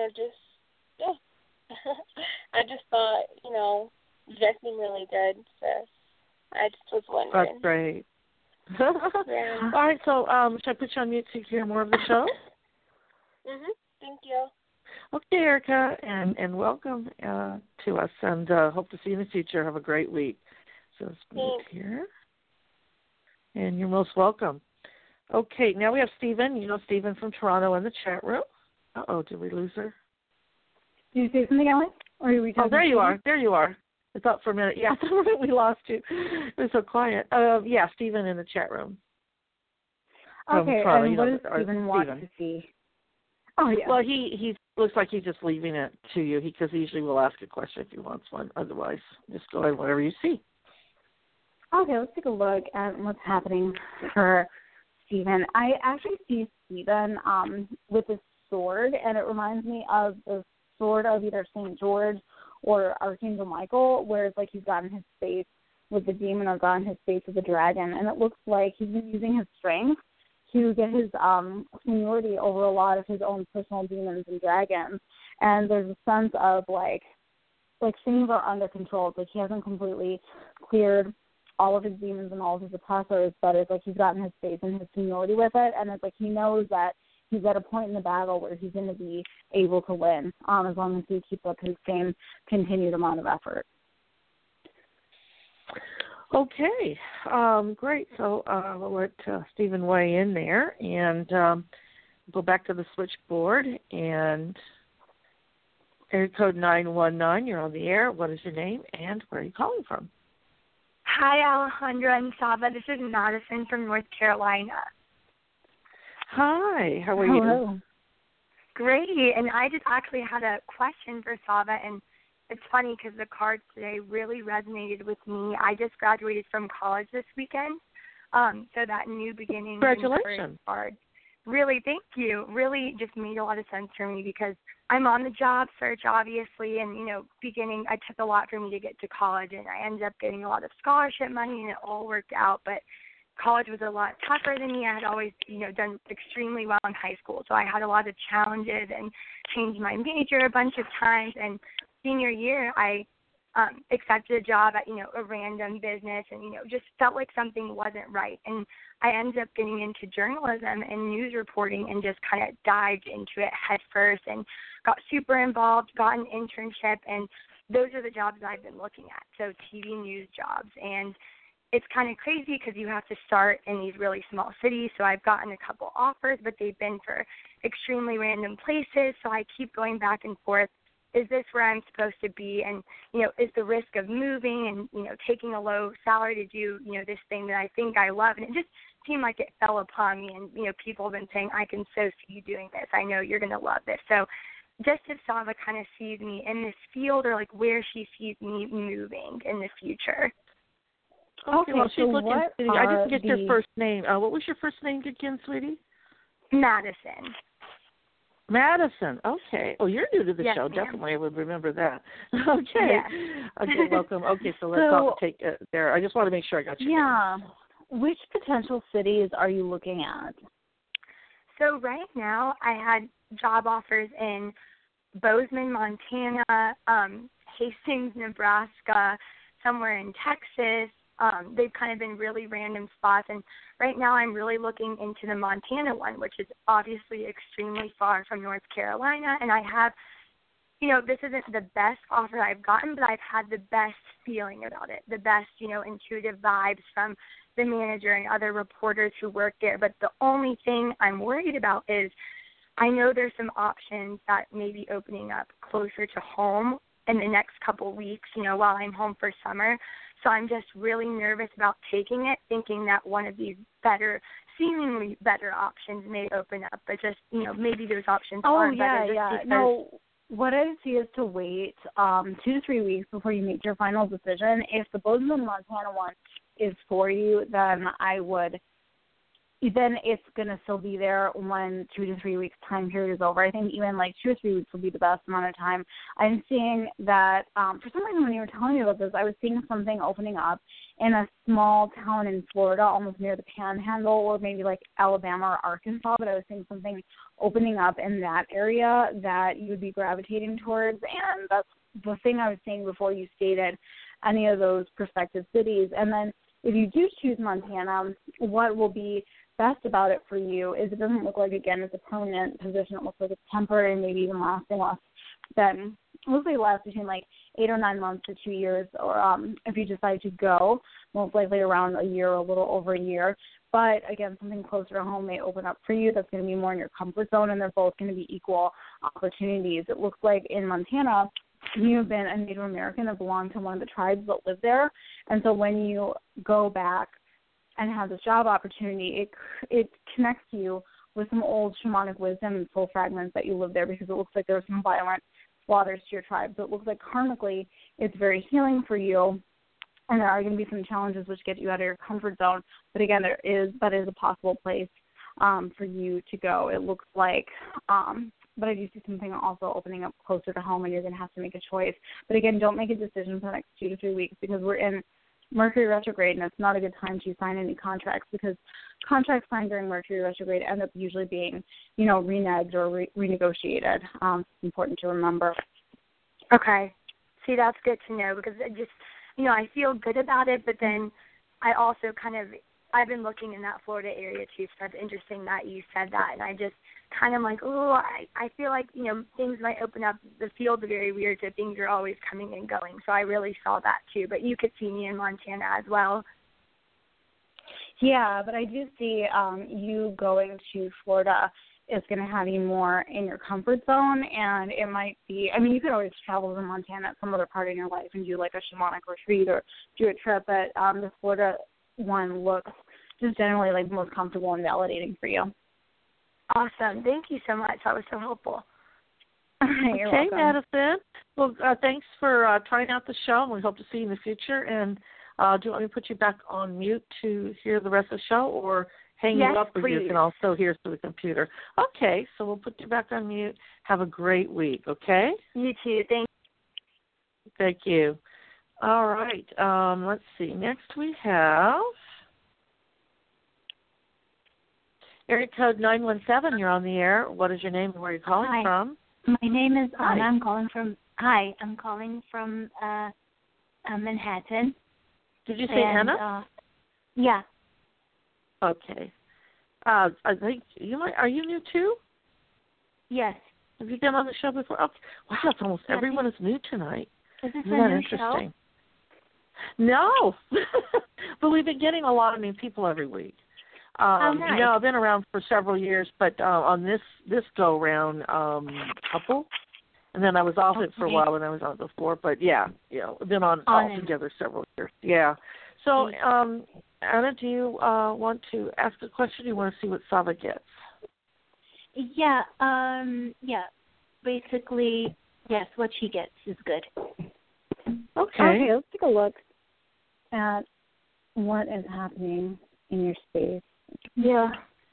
I just thought, you guys seem really good, so I just was wondering. That's great. Yeah. All right, so should I put you on mute so you can hear more of the show? Thank you. Okay, Erica, and welcome to us, and hope to see you in the future. Have a great week. So let's move here. And you're most welcome. Okay, now we have Stephen. You know Stephen from Toronto in the chat room. Uh-oh, did we lose her? Did you say something, Ellen? Or are we talking? Oh, there you are. There you are. I thought for a minute. Yeah, we lost you. It was so quiet. Yeah, Stephen in the chat room. Okay, Toronto, and what does or Stephen want to see? Oh, yeah. Well, he looks like he's just leaving it to you because he usually will ask a question if he wants one. Otherwise, just go ahead, whatever you see. Okay, let's take a look at what's happening for Stephen. I actually see Stephen with a sword, and it reminds me of the sword of either St. George or Archangel Michael, where it's like he's gotten his face with the demon or gotten his face with the dragon, and it looks like he's been using his strength to get his seniority over a lot of his own personal demons and dragons. And there's a sense of like things are under control. It's like he hasn't completely cleared all of his demons and all of his oppressors, but it's like he's gotten his face and his seniority with it, and it's like he knows that he's at a point in the battle where he's going to be able to win as long as he keeps up his same continued amount of effort. Okay, great. So we'll let Stephen weigh in there and go back to the switchboard. And area code 919, you're on the air. What is your name and where are you calling from? Hi, Alejandra and Saba. This is Madison from North Carolina. Hi, how are Hello. you? Great, and I just actually had a question for Saba, and it's funny because the cards today really resonated with me. I just graduated from college this weekend, so that new beginning Congratulations. card really, thank you, really just made a lot of sense for me because I'm on the job search, obviously, and, it took a lot for me to get to college, and I ended up getting a lot of scholarship money, and it all worked out, but college was a lot tougher than me. I had always, done extremely well in high school, so I had a lot of challenges and changed my major a bunch of times. And senior year, I accepted a job at, a random business and, just felt like something wasn't right. And I ended up getting into journalism and news reporting and just kind of dived into it head first and got super involved, got an internship, and those are the jobs I've been looking at, so TV news jobs. And it's kind of crazy because you have to start in these really small cities. So I've gotten a couple offers, but they've been for extremely random places. So I keep going back and forth. Is this where I'm supposed to be? And, is the risk of moving and, taking a low salary to do, this thing that I think I love? And it just seemed like it fell upon me. And, people have been saying, I can so see you doing this. I know you're going to love this. So just if Saba kind of sees me in this field or like where she sees me moving in the future. Okay, well, she's so looking. I didn't get your first name. What was your first name again, sweetie? Madison. Madison. Okay. Oh, you're new to the yes, show. Ma'am. Definitely, I would remember that. Okay. Yes. Okay, welcome. Okay, so let's take it there. I just want to make sure I got you. Yeah. Which potential cities are you looking at? So right now, I had job offers in Bozeman, Montana, Hastings, Nebraska, somewhere in Texas. They've kind of been really random spots, and right now I'm really looking into the Montana one, which is obviously extremely far from North Carolina, and I have, this isn't the best offer I've gotten, but I've had the best feeling about it, the best, intuitive vibes from the manager and other reporters who work there, but the only thing I'm worried about is I know there's some options that may be opening up closer to home in the next couple weeks, while I'm home for summer. So I'm just really nervous about taking it, thinking that one of these seemingly better options may open up. But just, maybe those options aren't better. Yeah. No, what I would see is to wait 2 to 3 weeks before you make your final decision. If the Bozeman, Montana one is for you, then then it's going to still be there when 2 to 3 weeks time period is over. I think even 2 or 3 weeks will be the best amount of time. I'm seeing that for some reason when you were telling me about this, I was seeing something opening up in a small town in Florida, almost near the Panhandle, or maybe Alabama or Arkansas, but I was seeing something opening up in that area that you would be gravitating towards, and that's the thing I was saying before you stated any of those prospective cities. And then if you do choose Montana, what will be best about it for you is it doesn't look like, again, it's a permanent position. It looks like it's temporary, maybe even lasting less than, mostly last between like 8 or 9 months to 2 years, or if you decide to go, most likely around a year or a little over a year. But again, something closer to home may open up for you that's going to be more in your comfort zone, and they're both going to be equal opportunities. It looks like in Montana, you have been a Native American that belonged to one of the tribes that live there, and so when you go back and have this job opportunity, it connects you with some old shamanic wisdom and soul fragments that you live there, because it looks like there were some violent slaughters to your tribe. So it looks like karmically it's very healing for you, and there are going to be some challenges which get you out of your comfort zone. But again, that is a possible place for you to go. It looks like, but I do see something also opening up closer to home, and you're going to have to make a choice. But again, don't make a decision for the next 2 to 3 weeks, because we're in Mercury retrograde, and it's not a good time to sign any contracts, because contracts signed during Mercury retrograde end up usually being, reneged or renegotiated. It's important to remember. Okay. See, that's good to know, because it just, I feel good about it, but then I also I've been looking in that Florida area too, so it's interesting that you said that, and I just kind of like, I feel like, things might open up. The field's very weird, so things are always coming and going, so I really saw that too, but you could see me in Montana as well. Yeah, but I do see you going to Florida is going to have you more in your comfort zone, and it might be, you could always travel to Montana at some other part in your life and do like a shamanic retreat or do a trip, but the Florida one looks just generally like the most comfortable and validating for you. Awesome. Thank you so much. That was so helpful. You're okay, welcome. Madison. Well, thanks for trying out the show, and we hope to see you in the future. And do you want me to put you back on mute to hear the rest of the show, or hang yes, you up, or please. you can also hear through the computer? Okay, so we'll put you back on mute. Have a great week, okay? You too. Thank you. All right. Let's see. Next we have area code 917. You're on the air. What is your name and where are you calling from? My name is Hi. Anna. I'm calling from Manhattan. Did you say Anna? Yeah. Okay. I think you might. Are you new too? Yes. Have you been on the show before? Okay. Wow, it's almost everyone is new tonight. Is this Isn't a that new interesting? show? No, but we've been getting a lot of new people every week. Nice. I've been around for several years, but on this go round, couple, and then I was off it for a while when I was on it before. But yeah, I've been on altogether several years. Yeah. So, Anna, do you want to ask a question? Or do you want to see what Sava gets? Yeah. Yeah. Basically, yes. What she gets is good. Okay, let's take a look at what is happening in your space. Yeah.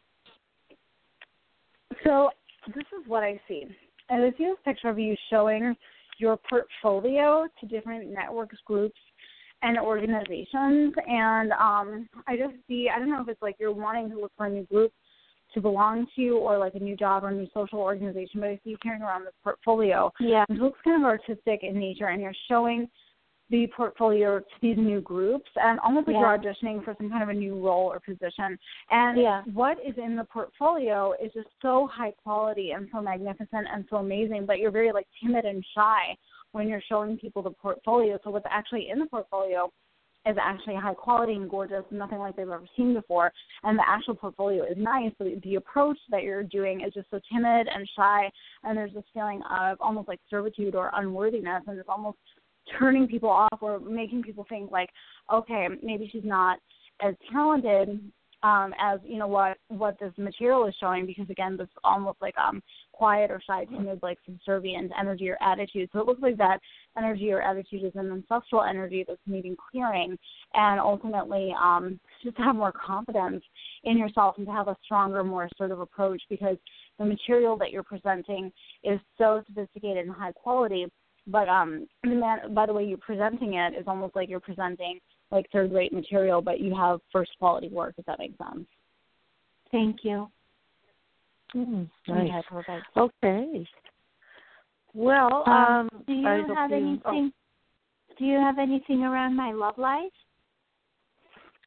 So this is what I see. I see this picture of you showing your portfolio to different networks, groups, and organizations. And I just see, I don't know if it's like you're wanting to look for a new group to belong to or like a new job or a new social organization, but I see you carrying around this portfolio. Yeah. It looks kind of artistic in nature, and you're showing the portfolio to these new groups, and almost like you're auditioning for some kind of a new role or position. And what is in the portfolio is just so high quality and so magnificent and so amazing, but you're very like timid and shy when you're showing people the portfolio. So what's actually in the portfolio is actually high quality and gorgeous, nothing like they've ever seen before. And the actual portfolio is nice, but the approach that you're doing is just so timid and shy, and there's this feeling of almost like servitude or unworthiness, and it's almost turning people off or making people think like, okay, maybe she's not as talented as what this material is showing, because again, this almost like quiet or shy, timid, like subservient energy or attitude. So it looks like that energy or attitude is an ancestral energy that's needing clearing, and ultimately just to have more confidence in yourself and to have a stronger, more assertive approach, because the material that you're presenting is so sophisticated and high quality. But by the way you're presenting it is almost like you're presenting like third-rate material, but you have first-quality work, if that makes sense. Thank you. Nice. Okay. Well, do you have anything? Do you have anything around my love life?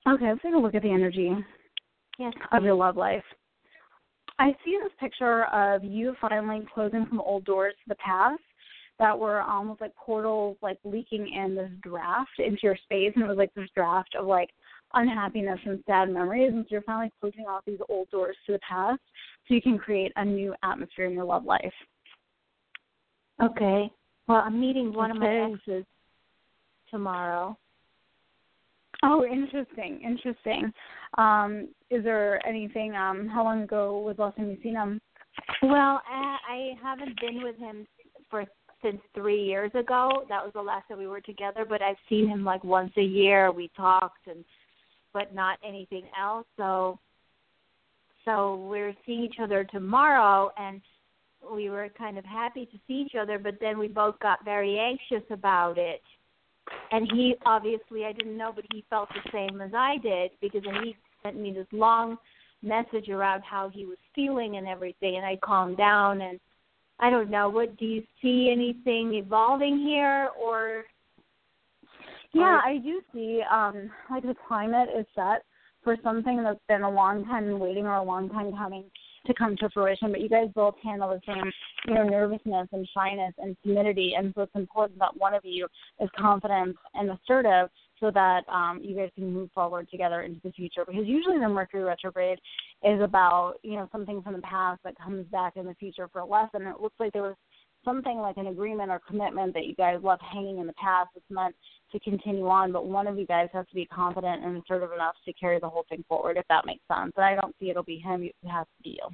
Okay, let's take a look at the energy of your love life. I see this picture of you finally closing some old doors to the past that were almost like portals, like leaking in this draft into your space, and it was like this draft of like unhappiness and sad memories, and so you're finally closing off these old doors to the past so you can create a new atmosphere in your love life. Okay. Well, I'm meeting one of my exes tomorrow. Oh, interesting. Is there anything, how long ago was the last time you seen him? Well, I haven't been with him since 3 years ago. That was the last time we were together, but I've seen him like once a year. We talked, but not anything else. So we're seeing each other tomorrow, and we were kind of happy to see each other, but then we both got very anxious about it. And he, obviously, I didn't know, but he felt the same as I did, because then he sent me this long message around how he was feeling and everything, and I calmed down. And I don't know, do you see anything evolving here, or? Yeah, I do see, like the climate is set for something that's been a long time in waiting or a long time coming to come to fruition, but you guys both handle the same, nervousness and shyness and timidity, and so it's important that one of you is confident and assertive so that you guys can move forward together into the future, because usually the Mercury retrograde is about, something from the past that comes back in the future for a lesson. It looks like there was something like an agreement or commitment that you guys left hanging in the past that's meant to continue on, but one of you guys has to be confident and assertive enough to carry the whole thing forward, if that makes sense. And I don't see it'll be him. It has to be you.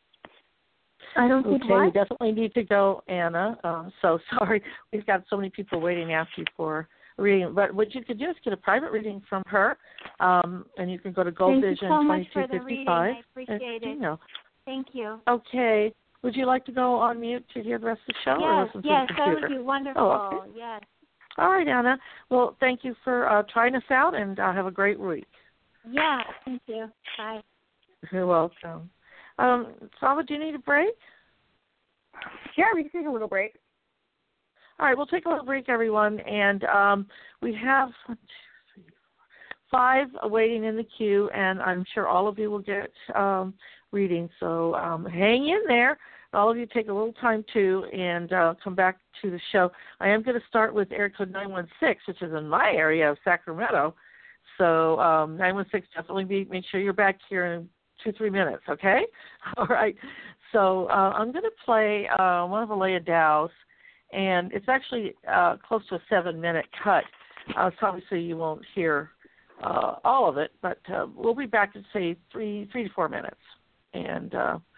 I don't think so. We definitely need to go, Anna. So sorry. We've got so many people waiting to ask you for a reading. But what you could do is get a private reading from her, and you can go to Gold Vision 2255. I appreciate it. Thank you. Okay. Would you like to go on mute to hear the rest of the show? Yes, or listen to the computer? That would be wonderful. Oh, okay. Yes. All right, Anna. Well, thank you for trying us out, and have a great week. Yeah, thank you. Bye. You're welcome. Salva, do you need a break? Sure, we can take a little break. All right, we'll take a little break, everyone, and we have 1, 2, 3, 4, 5 waiting in the queue, and I'm sure all of you will get readings. So hang in there. All of you take a little time, too, and come back to the show. I am going to start with area code 916, which is in my area of Sacramento. So 916, definitely make sure you're back here in 2-3 minutes, okay? All right. So I'm going to play one of Alea Dow's, and it's actually close to a 7-minute cut. So obviously you won't hear all of it, but we'll be back in, say, 3 to 4 minutes. And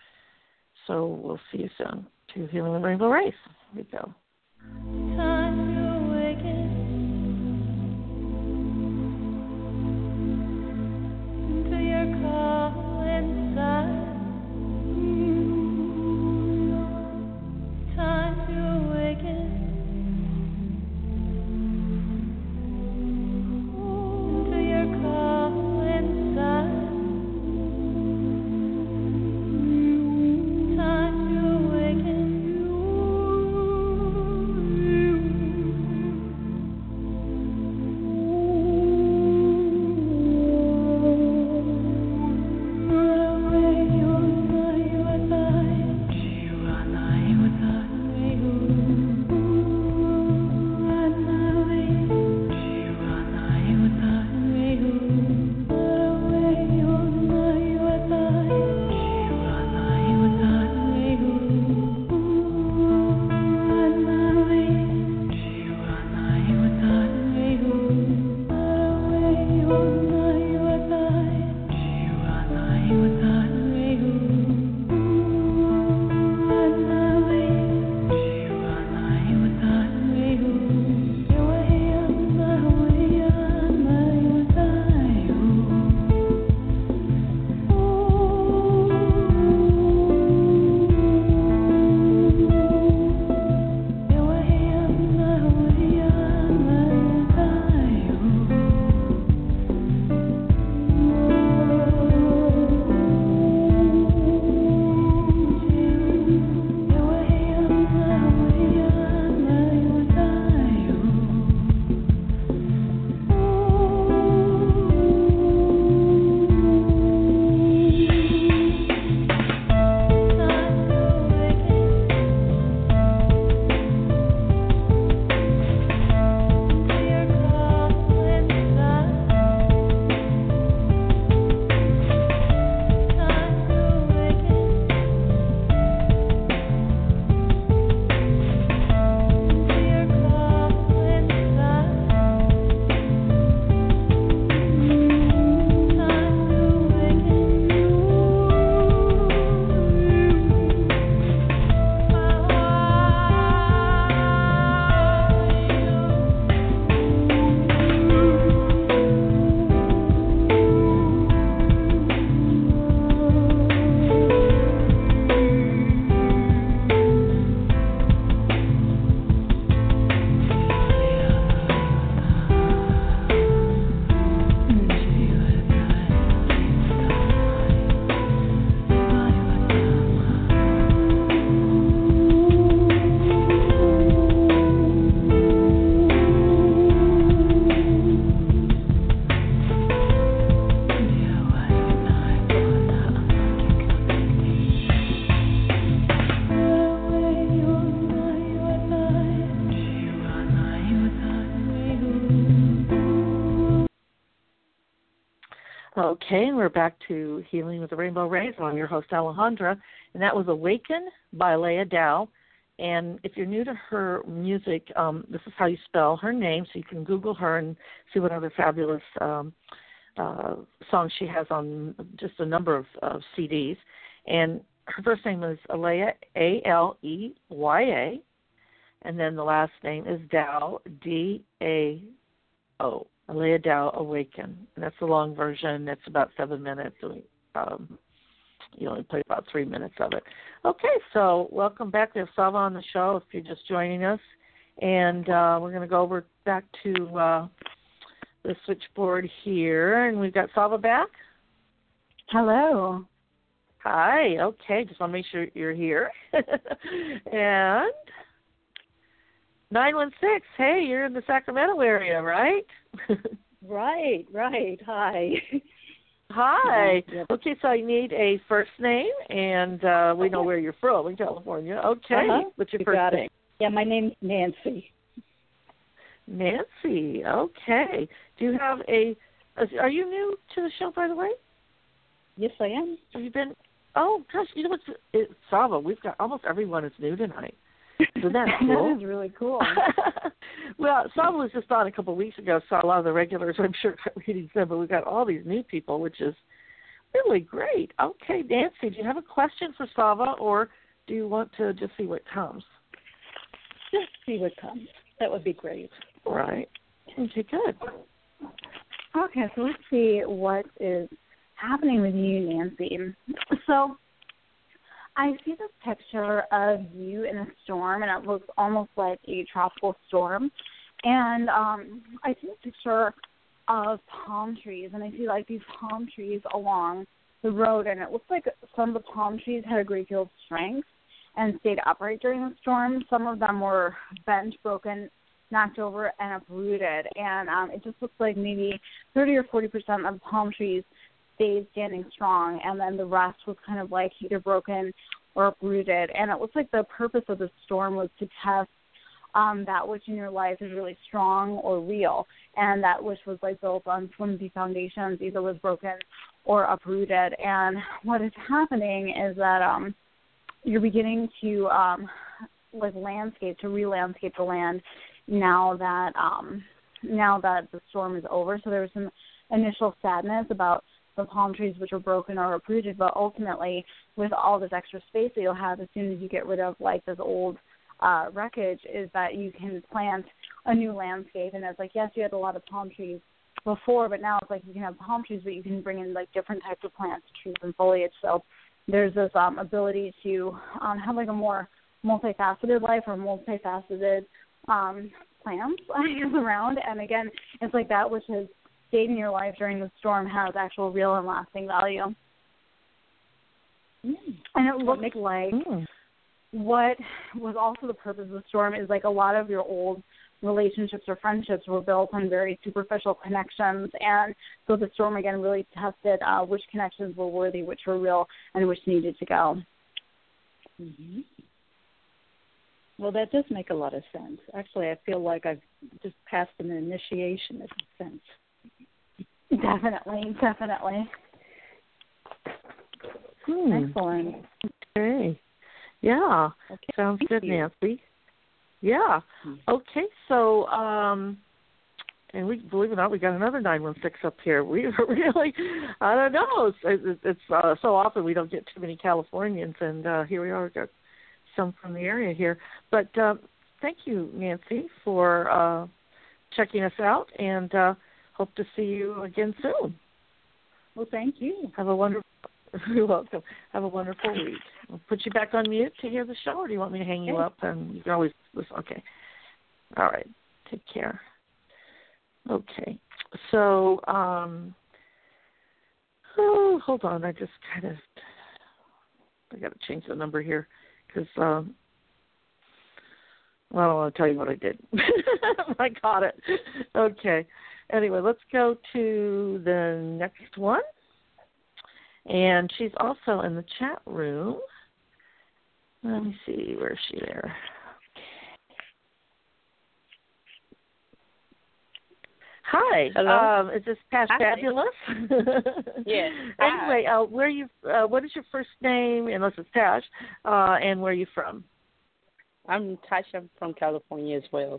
so we'll see you soon to Healing the Rainbow Race. Here we go. Time to awaken to your call inside. Time to awaken to your call inside. Time to awaken Okay, and we're back to Healing with the Rainbow Rays. I'm your host, Alejandra, and that was Awaken by Leah Dow. And if you're new to her music, this is how you spell her name, so you can Google her and see what other fabulous songs she has on just a number of CDs. And her first name is Aleya, A-L-E-Y-A, and then the last name is Dow, D-A-O. Aleya Dow, Awaken. And that's the long version. It's about 7 minutes. You only play about 3 minutes of it. Okay, so welcome back. We have Sava on the show if you're just joining us. And we're going to go over back to the switchboard here. And we've got Sava back. Hello. Hi. Okay, just want to make sure you're here. And 916, hey, you're in the Sacramento area, right? Right. Hi. Hi. Yep. Okay, so I need a first name, and we know where you're from, in California. Okay. What's your first name? Yeah, my name's Nancy. Nancy. Okay. Do you have are you new to the show, by the way? Yes, I am. Have you been? Oh, gosh, you know what's Sava, we've got almost everyone is new tonight. So that's cool. That is really cool. Well, Sava was just on a couple of weeks ago, so a lot of the regulars, I'm sure, got readings in, but we've got all these new people, which is really great. Okay, Nancy, do you have a question for Sava, or do you want to just see what comes? Just see what comes. That would be great. All right. Okay, good. Okay, so let's see what is happening with you, Nancy. So I see this picture of you in a storm, and it looks almost like a tropical storm. And I see a picture of palm trees, and I see like these palm trees along the road, and it looks like some of the palm trees had a great deal of strength and stayed upright during the storm. Some of them were bent, broken, knocked over, and uprooted. And it just looks like maybe 30 or 40% of the palm trees stayed standing strong, and then the rest was kind of like either broken or uprooted. And it looks like the purpose of the storm was to test that which in your life is really strong or real, and that which was like built on flimsy foundations either was broken or uprooted. And what is happening is that you're beginning to re-landscape the land now that the storm is over. So there was some initial sadness about the palm trees which were broken or uprooted, but ultimately with all this extra space that you'll have as soon as you get rid of like this old wreckage, is that you can plant a new landscape. And it's like, yes, you had a lot of palm trees before, but now it's like you can have palm trees, but you can bring in like different types of plants, trees and foliage. So there's this ability to have like a more multifaceted life, or multifaceted plants around. And again, it's like that which has stayed in your life during the storm has actual real and lasting value. And it looks like what was also the purpose of the storm is like a lot of your old relationships or friendships were built on very superficial connections, and so the storm again really tested which connections were worthy, which were real, and which needed to go. Mm-hmm. Well, that does make a lot of sense. Actually, I feel like I've just passed an initiation in a sense. Definitely. Excellent. Okay. Yeah. Okay. Sounds Thank good, you. Nancy. Yeah. Okay, so, and we, believe it or not, we got another 916 up here. We really, I don't know. It's so often we don't get too many Californians, and here we are. We've got some from the area here. But thank you, Nancy, for checking us out, and hope to see you again soon. Well, thank you. Have a wonderful. You're welcome. Have a wonderful week. I'll put you back on mute to hear the show, or do you want me to hang you up? And you can always listen. Okay. All right. Take care. Okay. So, hold on. I got to change the number here because, I don't want to tell you what I did. I got it. Okay. Anyway, let's go to the next one. And she's also in the chat room. Let me see, where is she there? Hi. Hello. Is this Tash Fabulous? Yes. Anyway, where you? What is your first name? Unless it's Tash, and where are you from? I'm Tasha from California as well.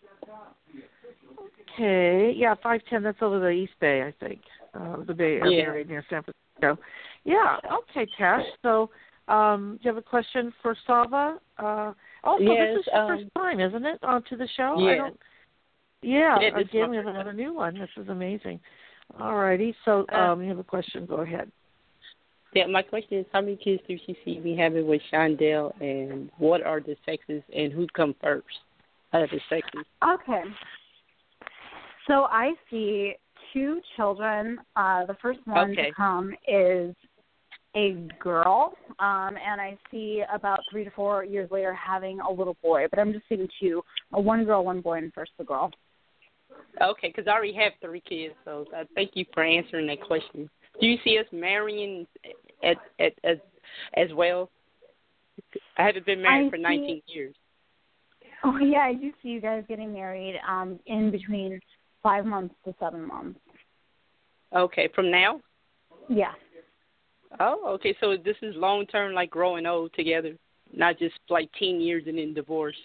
Okay. Yeah, 510. That's over the East Bay, I think. The Bay Area near San Francisco. Yeah. Okay, Tash. So, do you have a question for Sava? Also, yes, this is your first time, isn't it, to the show? Yes. Again, we have another new one. This is amazing. All righty. So, you have a question. Go ahead. Yeah, my question is, how many kids do she see me having with Shondell, and what are the sexes, and who come first out of the sexes? Okay. So I see 2 children. The first one to come is a girl, and I see about 3 to 4 years later having a little boy. But I'm just seeing 2, 1 girl, 1 boy, and first the girl. Okay, because I already have 3 kids, so thank you for answering that question. Do you see us marrying as well? I haven't been married for 19 years. Oh, yeah, I do see you guys getting married in between 5 months to 7 months. Okay, from now? Yeah. Oh, okay, so this is long-term, like growing old together, not just like 10 years and then divorce.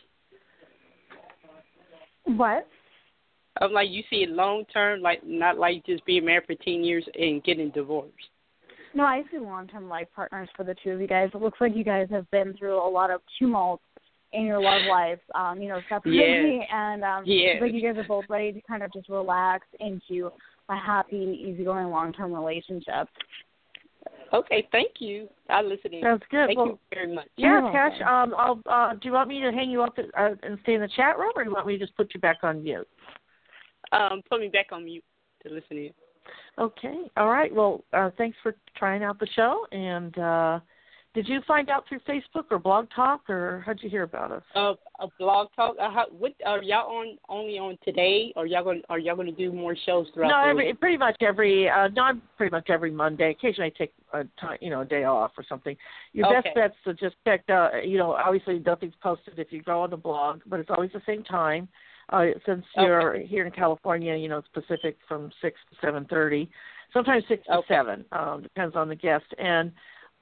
What? I'm like, you see it long-term, like not like just being married for 10 years and getting divorced. No, I see long-term life partners for the 2 of you guys. It looks like you guys have been through a lot of tumult in your love life, separately, and it's like you guys are both ready to kind of just relax into a happy, easygoing, long-term relationship. Okay, thank you. I'll listen in. Sounds good. Thank you very much. Yeah, Tash, do you want me to hang you up and stay in the chat room, or do you want me to just put you back on mute? Put me back on mute to listen in. Okay. All right. Well, thanks for trying out the show. And did you find out through Facebook or Blog Talk, or how'd you hear about us? A Blog Talk. What are y'all on? Only on today, or are y'all going to do more shows throughout the week? Pretty much every Monday. Occasionally, I take a day off or something. Your best bet's to just check. Obviously nothing's posted if you go on the blog, but it's always the same time. Since you're here in California, it's Pacific from 6 to 7:30, sometimes 6 to 7. Depends on the guest. And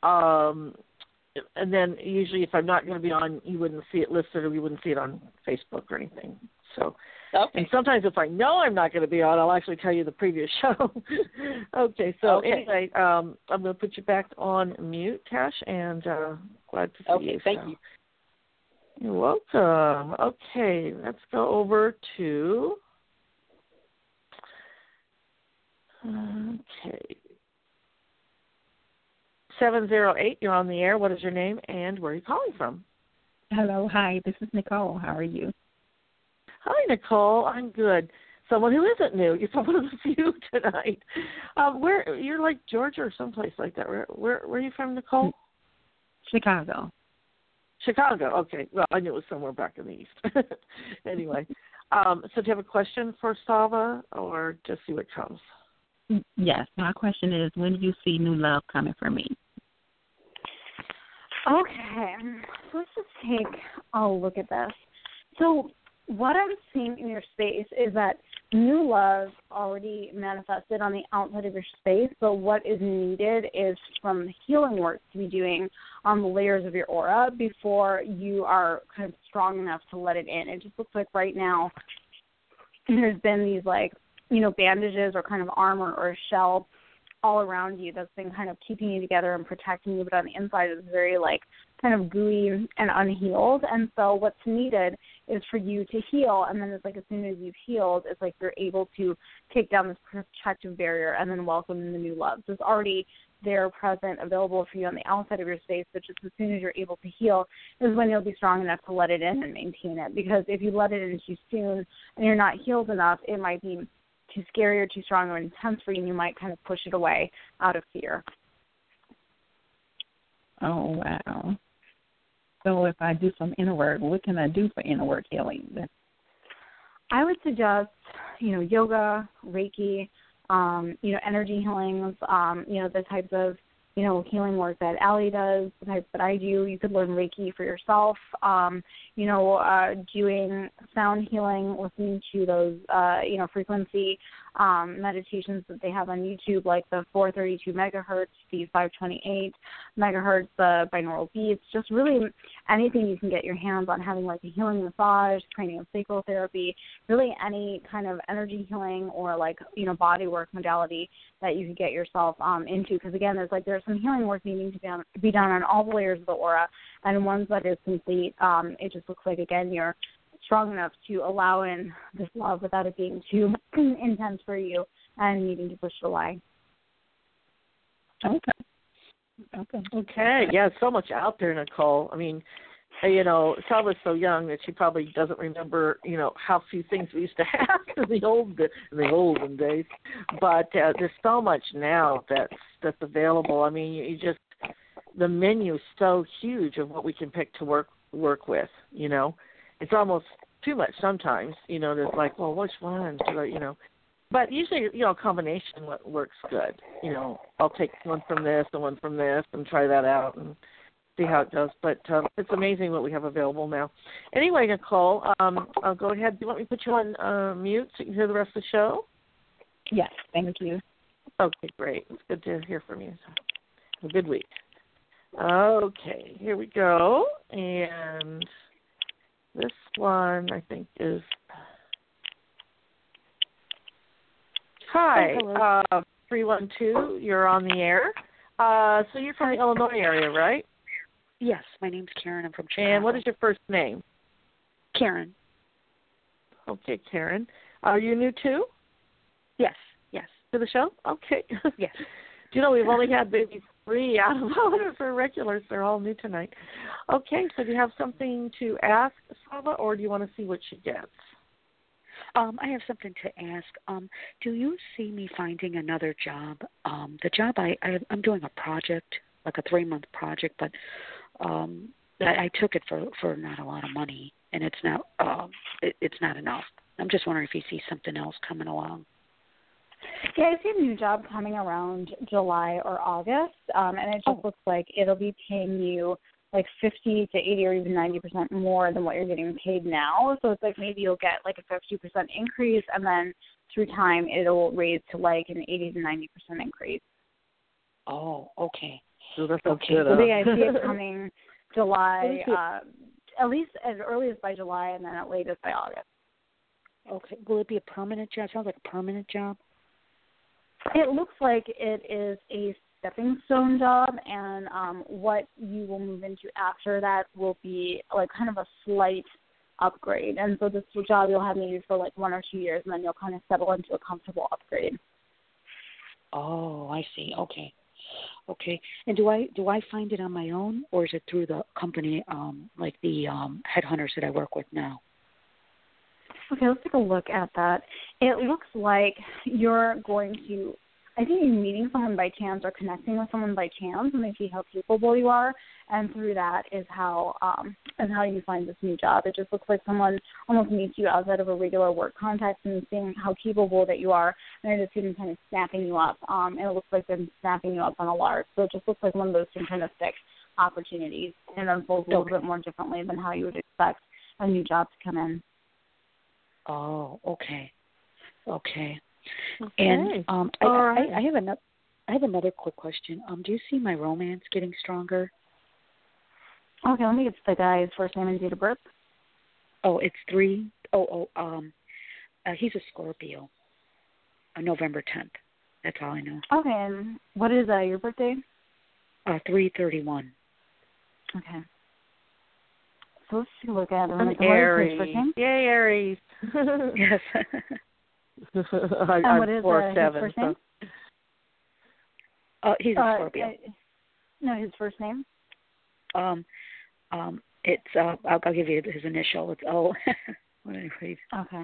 then usually if I'm not going to be on, you wouldn't see it listed, or you wouldn't see it on Facebook or anything. So, and sometimes if I know I'm not going to be on, I'll actually tell you the previous show. Anyway, I'm going to put you back on mute, Tash, and glad to see you. Thank you. You're welcome. Okay, let's go over to. Okay. 708, you're on the air. What is your name and where are you calling from? Hello, hi, this is Nicole. How are you? Hi, Nicole. I'm good. Someone who isn't new. You're one of the few tonight. Where you're like Georgia or someplace like that. Where are you from, Nicole? Chicago. Chicago. Okay. Well, I knew it was somewhere back in the east. Anyway, so do you have a question for Sava, or just see what comes? Yes. My question is, when do you see new love coming for me? Okay. So let's just take a look at this. So what I'm seeing in your space is that new love already manifested on the outside of your space, but what is needed is some healing work to be doing on the layers of your aura before you are kind of strong enough to let it in. It just looks like right now there's been these bandages or kind of armor or a shell all around you that's been kind of keeping you together and protecting you, but on the inside it's very kind of gooey and unhealed. And so what's needed is for you to heal, and then it's as soon as you've healed, it's you're able to take down this protective barrier and then welcome in the new love. So it's already there, present, available for you on the outside of your space, but just as soon as you're able to heal is when you'll be strong enough to let it in and maintain it. Because if you let it in too soon and you're not healed enough, it might be too scary or too strong or intense for you, and you might kind of push it away out of fear. Oh, wow. So if I do some inner work, what can I do for inner work healing? I would suggest, yoga, Reiki, energy healings, the types of, healing work that Allie does, the types that I do. You could learn Reiki for yourself. Doing sound healing, listening to those, frequency meditations that they have on YouTube, like the 432 megahertz, the 528 megahertz, the binaural beats, just really anything you can get your hands on, having like a healing massage, craniosacral therapy, really any kind of energy healing or body work modality that you could get yourself into. Because again, there's some healing work needing to be done on all the layers of the aura, and once that is complete, it just looks like, again, you're strong enough to allow in this love without it being too intense for you and needing to push it away. Okay. Yeah, so much out there, Nicole. I mean, Salva's so young that she probably doesn't remember, how few things we used to have in the olden days. But there's so much now that's available. I mean, the menu is so huge of what we can pick to work with. It's almost too much sometimes. There's well, which one should I, But usually, a combination works good. I'll take one from this and one from this and try that out and see how it goes. But it's amazing what we have available now. Anyway, Nicole, I'll go ahead. Do you want me to put you on mute so you can hear the rest of the show? Yes, thank you. Okay, great. It's good to hear from you. Have a good week. Okay, here we go. And this one, I think, is... Hi, 312, you're on the air. So you're from the Illinois area, right? Yes, my name's Karen. I'm from Chicago. And what is your first name? Karen. Okay, Karen. Are you new too? Yes. To the show? Okay. Yes. Do you know we've only had maybe 3 out of 100 for regulars. They're all new tonight. Okay, so do you have something to ask Salva, or do you want to see what she gets? I have something to ask. Do you see me finding another job? The job I'm doing a project, like a 3-month project, but I took it for not a lot of money, and it's not enough. I'm just wondering if you see something else coming along. Yeah, I see a new job coming around July or August, and it just looks like it'll be paying you 50 to 80 or even 90% more than what you're getting paid now. So it's maybe you'll get a 50% increase, and then through time it'll raise to an 80 to 90% increase. Oh, okay. So that's okay. So I see it coming July, at least as early as by July, and then at latest by August. Okay. Will it be a permanent job? Sounds like a permanent job. It looks like it is a stepping stone job, and what you will move into after that will be kind of a slight upgrade. And so this job you'll have maybe for 1 or 2 years, and then you'll kind of settle into a comfortable upgrade. Oh, I see. Okay. And do I find it on my own, or is it through the company, the headhunters that I work with now? Okay, let's take a look at that. It looks like you're going to, I think you're meeting someone by chance or connecting with someone by chance, and they see how capable you are, and through that is how you find this new job. It just looks like someone almost meets you outside of a regular work context and seeing how capable that you are, and they're just even kind of snapping you up. And it looks like they're snapping you up on a lark. So it just looks like one of those synchronistic opportunities, and it unfolds a little bit more differently than how you would expect a new job to come in. Oh, okay. And I have another quick question. Do you see my romance getting stronger? Okay, let me get the guy's first name and date of birth. Oh, it's he's a Scorpio. November 10th. That's all I know. Okay, and what is your birthday? 3/31. Okay. So let's take a look at an Aries. Yay, Aries. Yes. And what is his first name? He's a Scorpio. His first name? It's I'll give you his initial. It's O. Okay.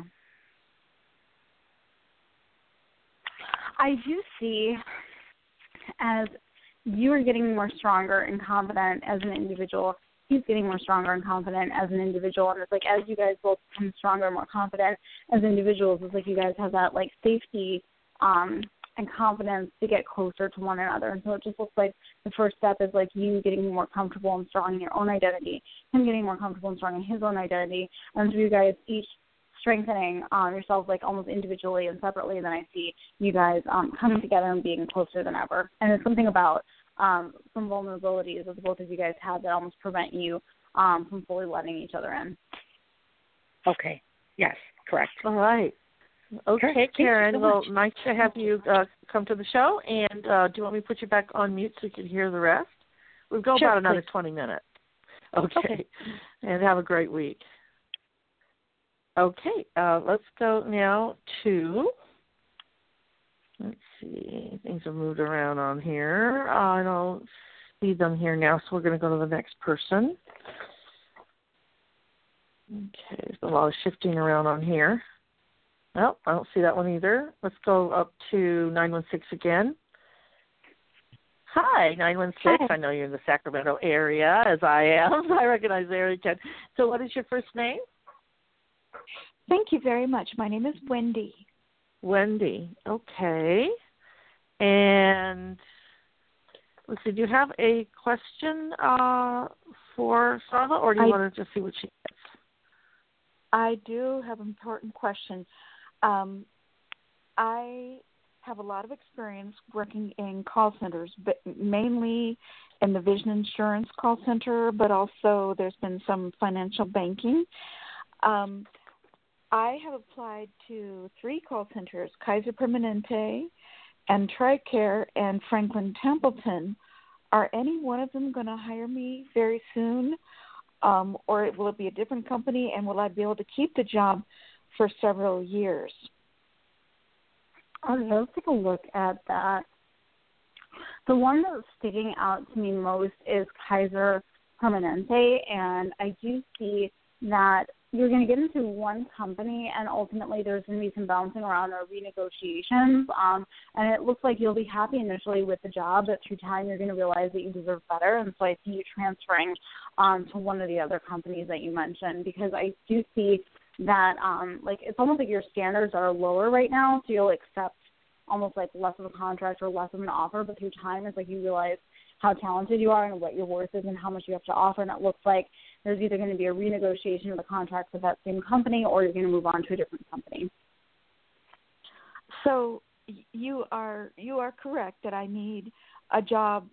I do see as you are getting more stronger and confident as an individual, he's getting more stronger and confident as an individual. And it's as you guys both become stronger and more confident as individuals, it's you guys have that safety and confidence to get closer to one another. And so it just looks like the first step is like you getting more comfortable and strong in your own identity, him getting more comfortable and strong in his own identity, and so you guys each strengthening yourselves like almost individually and separately. And then I see you guys coming together and being closer than ever. And it's something about some vulnerabilities that the both of you guys have that almost prevent you from fully letting each other in. Okay. Yes, correct. All right. Okay, Karen. So nice to have you come to the show. And do you want me to put you back on mute so you can hear the rest? We'll go about another 20 minutes. Okay. And have a great week. Okay. Let's go now to, let's see. Things are moved around on here. I don't see them here now, so we're going to go to the next person. Okay. There's a lot of shifting around on here. Well, I don't see that one either. Let's go up to 916 again. Hi, 916. Hi. I know you're in the Sacramento area, as I am. I recognize the area. So what is your first name? Thank you very much. My name is Wendy. Wendy. Okay. And let's see, do you have a question for Sava, or do you want to just see what she gets? I do have an important question. I have a lot of experience working in call centers, but mainly in the vision insurance call center, but also there's been some financial banking. I have applied to 3 call centers, Kaiser Permanente and TRICARE and Franklin Templeton. Are any one of them going to hire me very soon, or will it be a different company, and will I be able to keep the job for several years? Okay, let's take a look at that. The one that's sticking out to me most is Kaiser Permanente, and I do see that you're going to get into one company, and ultimately there's going to be some bouncing around or renegotiations, and it looks like you'll be happy initially with the job, but through time you're going to realize that you deserve better, and so I see you transferring to one of the other companies that you mentioned, because I do see that like it's almost like your standards are lower right now, so you'll accept almost like less of a contract or less of an offer, but through time it's like you realize how talented you are and what your worth is and how much you have to offer, and it looks like there's either going to be a renegotiation of the contract with that same company or you're going to move on to a different company. So you are correct that I need a job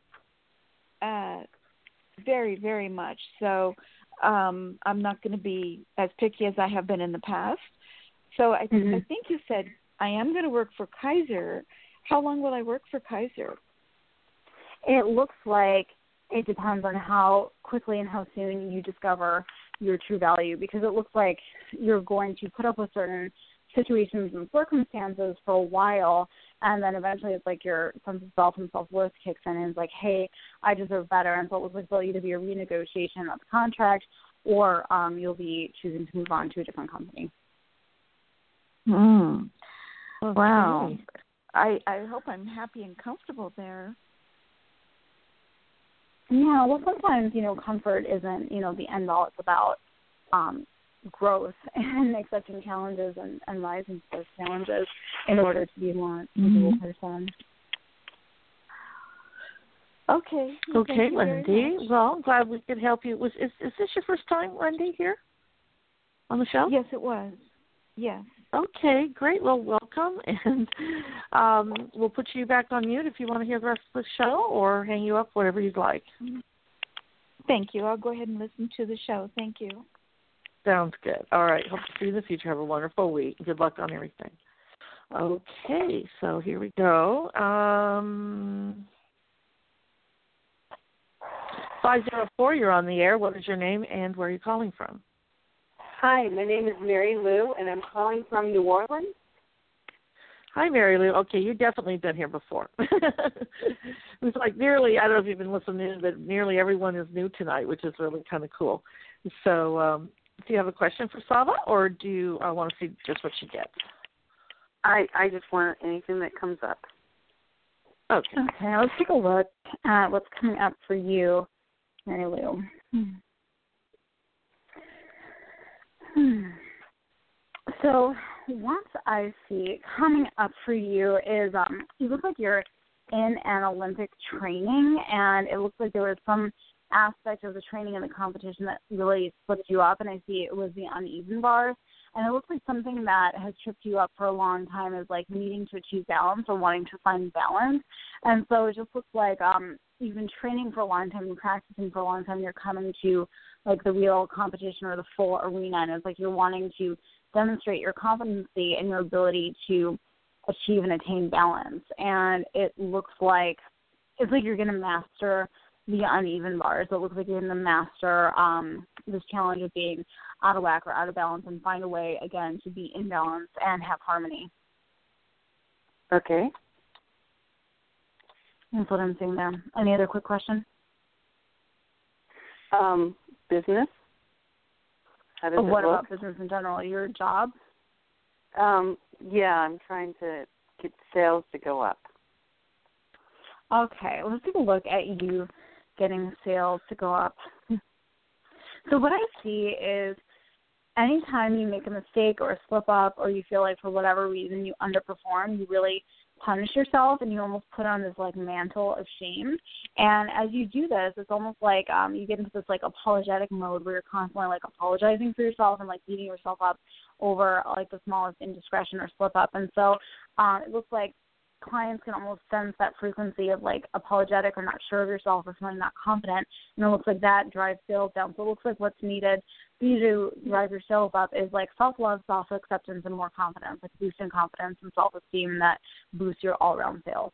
very, very much. So I'm not going to be as picky as I have been in the past. So I think you said I am going to work for Kaiser. How long will I work for Kaiser? It looks like it depends on how quickly and how soon you discover your true value, because it looks like you're going to put up with certain situations and circumstances for a while, and then eventually it's like your sense of self and self-worth kicks in and it's like, hey, I deserve better. And so it looks like there'll either be a renegotiation of the contract or you'll be choosing to move on to a different company. Okay. Wow. I hope I'm happy and comfortable there. Yeah, well, sometimes, comfort isn't, the end all. It's about growth and accepting challenges and rising to those challenges in order to be a more individual person. Okay. Okay, Wendy. Well, I'm glad we could help you. Is this your first time, Wendy, here on the show? Yes, it was. Yes. Okay, great. Well, welcome, and we'll put you back on mute if you want to hear the rest of the show, or hang you up, whatever you'd like. Thank you. I'll go ahead and listen to the show. Thank you. Sounds good. All right. Hope to see you in the future. Have a wonderful week. Good luck on everything. Okay, so here we go. 504, you're on the air. What is your name and where are you calling from? Hi, my name is Mary Lou, and I'm calling from New Orleans. Hi, Mary Lou. Okay, you've definitely been here before. It was like nearly, I don't know if you've been listening, but nearly everyone is new tonight, which is really kind of cool. So do you have a question for Sava, or do you want to see just what she gets? I just want anything that comes up. Okay. Okay, let's take a look at what's coming up for you, Mary Lou. So what I see coming up for you is you look like you're in an Olympic training, and it looks like there was some aspect of the training and the competition that really slipped you up, and I see it was the uneven bars. And it looks like something that has tripped you up for a long time is like needing to achieve balance or wanting to find balance. And so it just looks like you've been training for a long time and practicing for a long time. You're coming to like the real competition or the full arena, and it's like you're wanting to demonstrate your competency and your ability to achieve and attain balance. And it looks like it's like you're going to master the uneven bars. It looks like you're going to master this challenge of being out of whack or out of balance and find a way, again, to be in balance and have harmony. Okay. That's what I'm seeing there. Any other quick question? Business. How does it what look? About business in general? Your job? Yeah, I'm trying to get sales to go up. Okay, let's take a look at you getting sales to go up. So what I see is anytime you make a mistake or a slip up or you feel like for whatever reason you underperform, you really punish yourself and you almost put on this like mantle of shame. And as you do this, it's almost like you get into this like apologetic mode where you're constantly like apologizing for yourself and like beating yourself up over like the smallest indiscretion or slip up. And so it looks like clients can almost sense that frequency of like apologetic or not sure of yourself or feeling not confident, and it looks like that drives sales down. So it looks like what's needed for you to drive your sales up is like self-love, self-acceptance, and more confidence, like boosting confidence and self-esteem that boosts your all-around sales.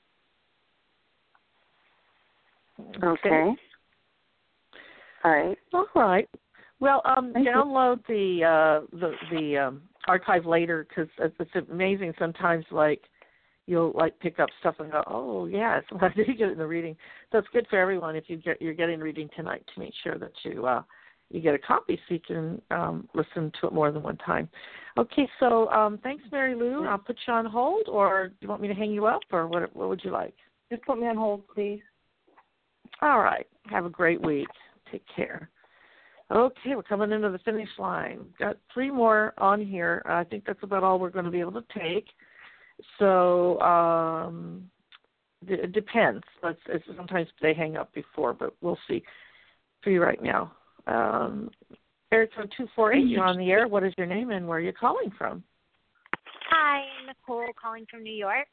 Okay. All right. All right. Well, download the archive later, because it's amazing sometimes, like, you'll like pick up stuff and go, oh yes, I did get it in the reading. So it's good for everyone if you're getting reading tonight to make sure that you get a copy so you can listen to it more than one time. Okay, so thanks, Mary Lou. I'll put you on hold, or do you want me to hang you up, or what would you like? Just put me on hold, please. All right. Have a great week. Take care. Okay, we're coming into the finish line. Got 3 more on here. I think that's about all we're going to be able to take. So it depends. Sometimes they hang up before, but we'll see for you right now. Area code 248, you're on the air. What is your name and where are you calling from? Hi, Nicole, calling from New York.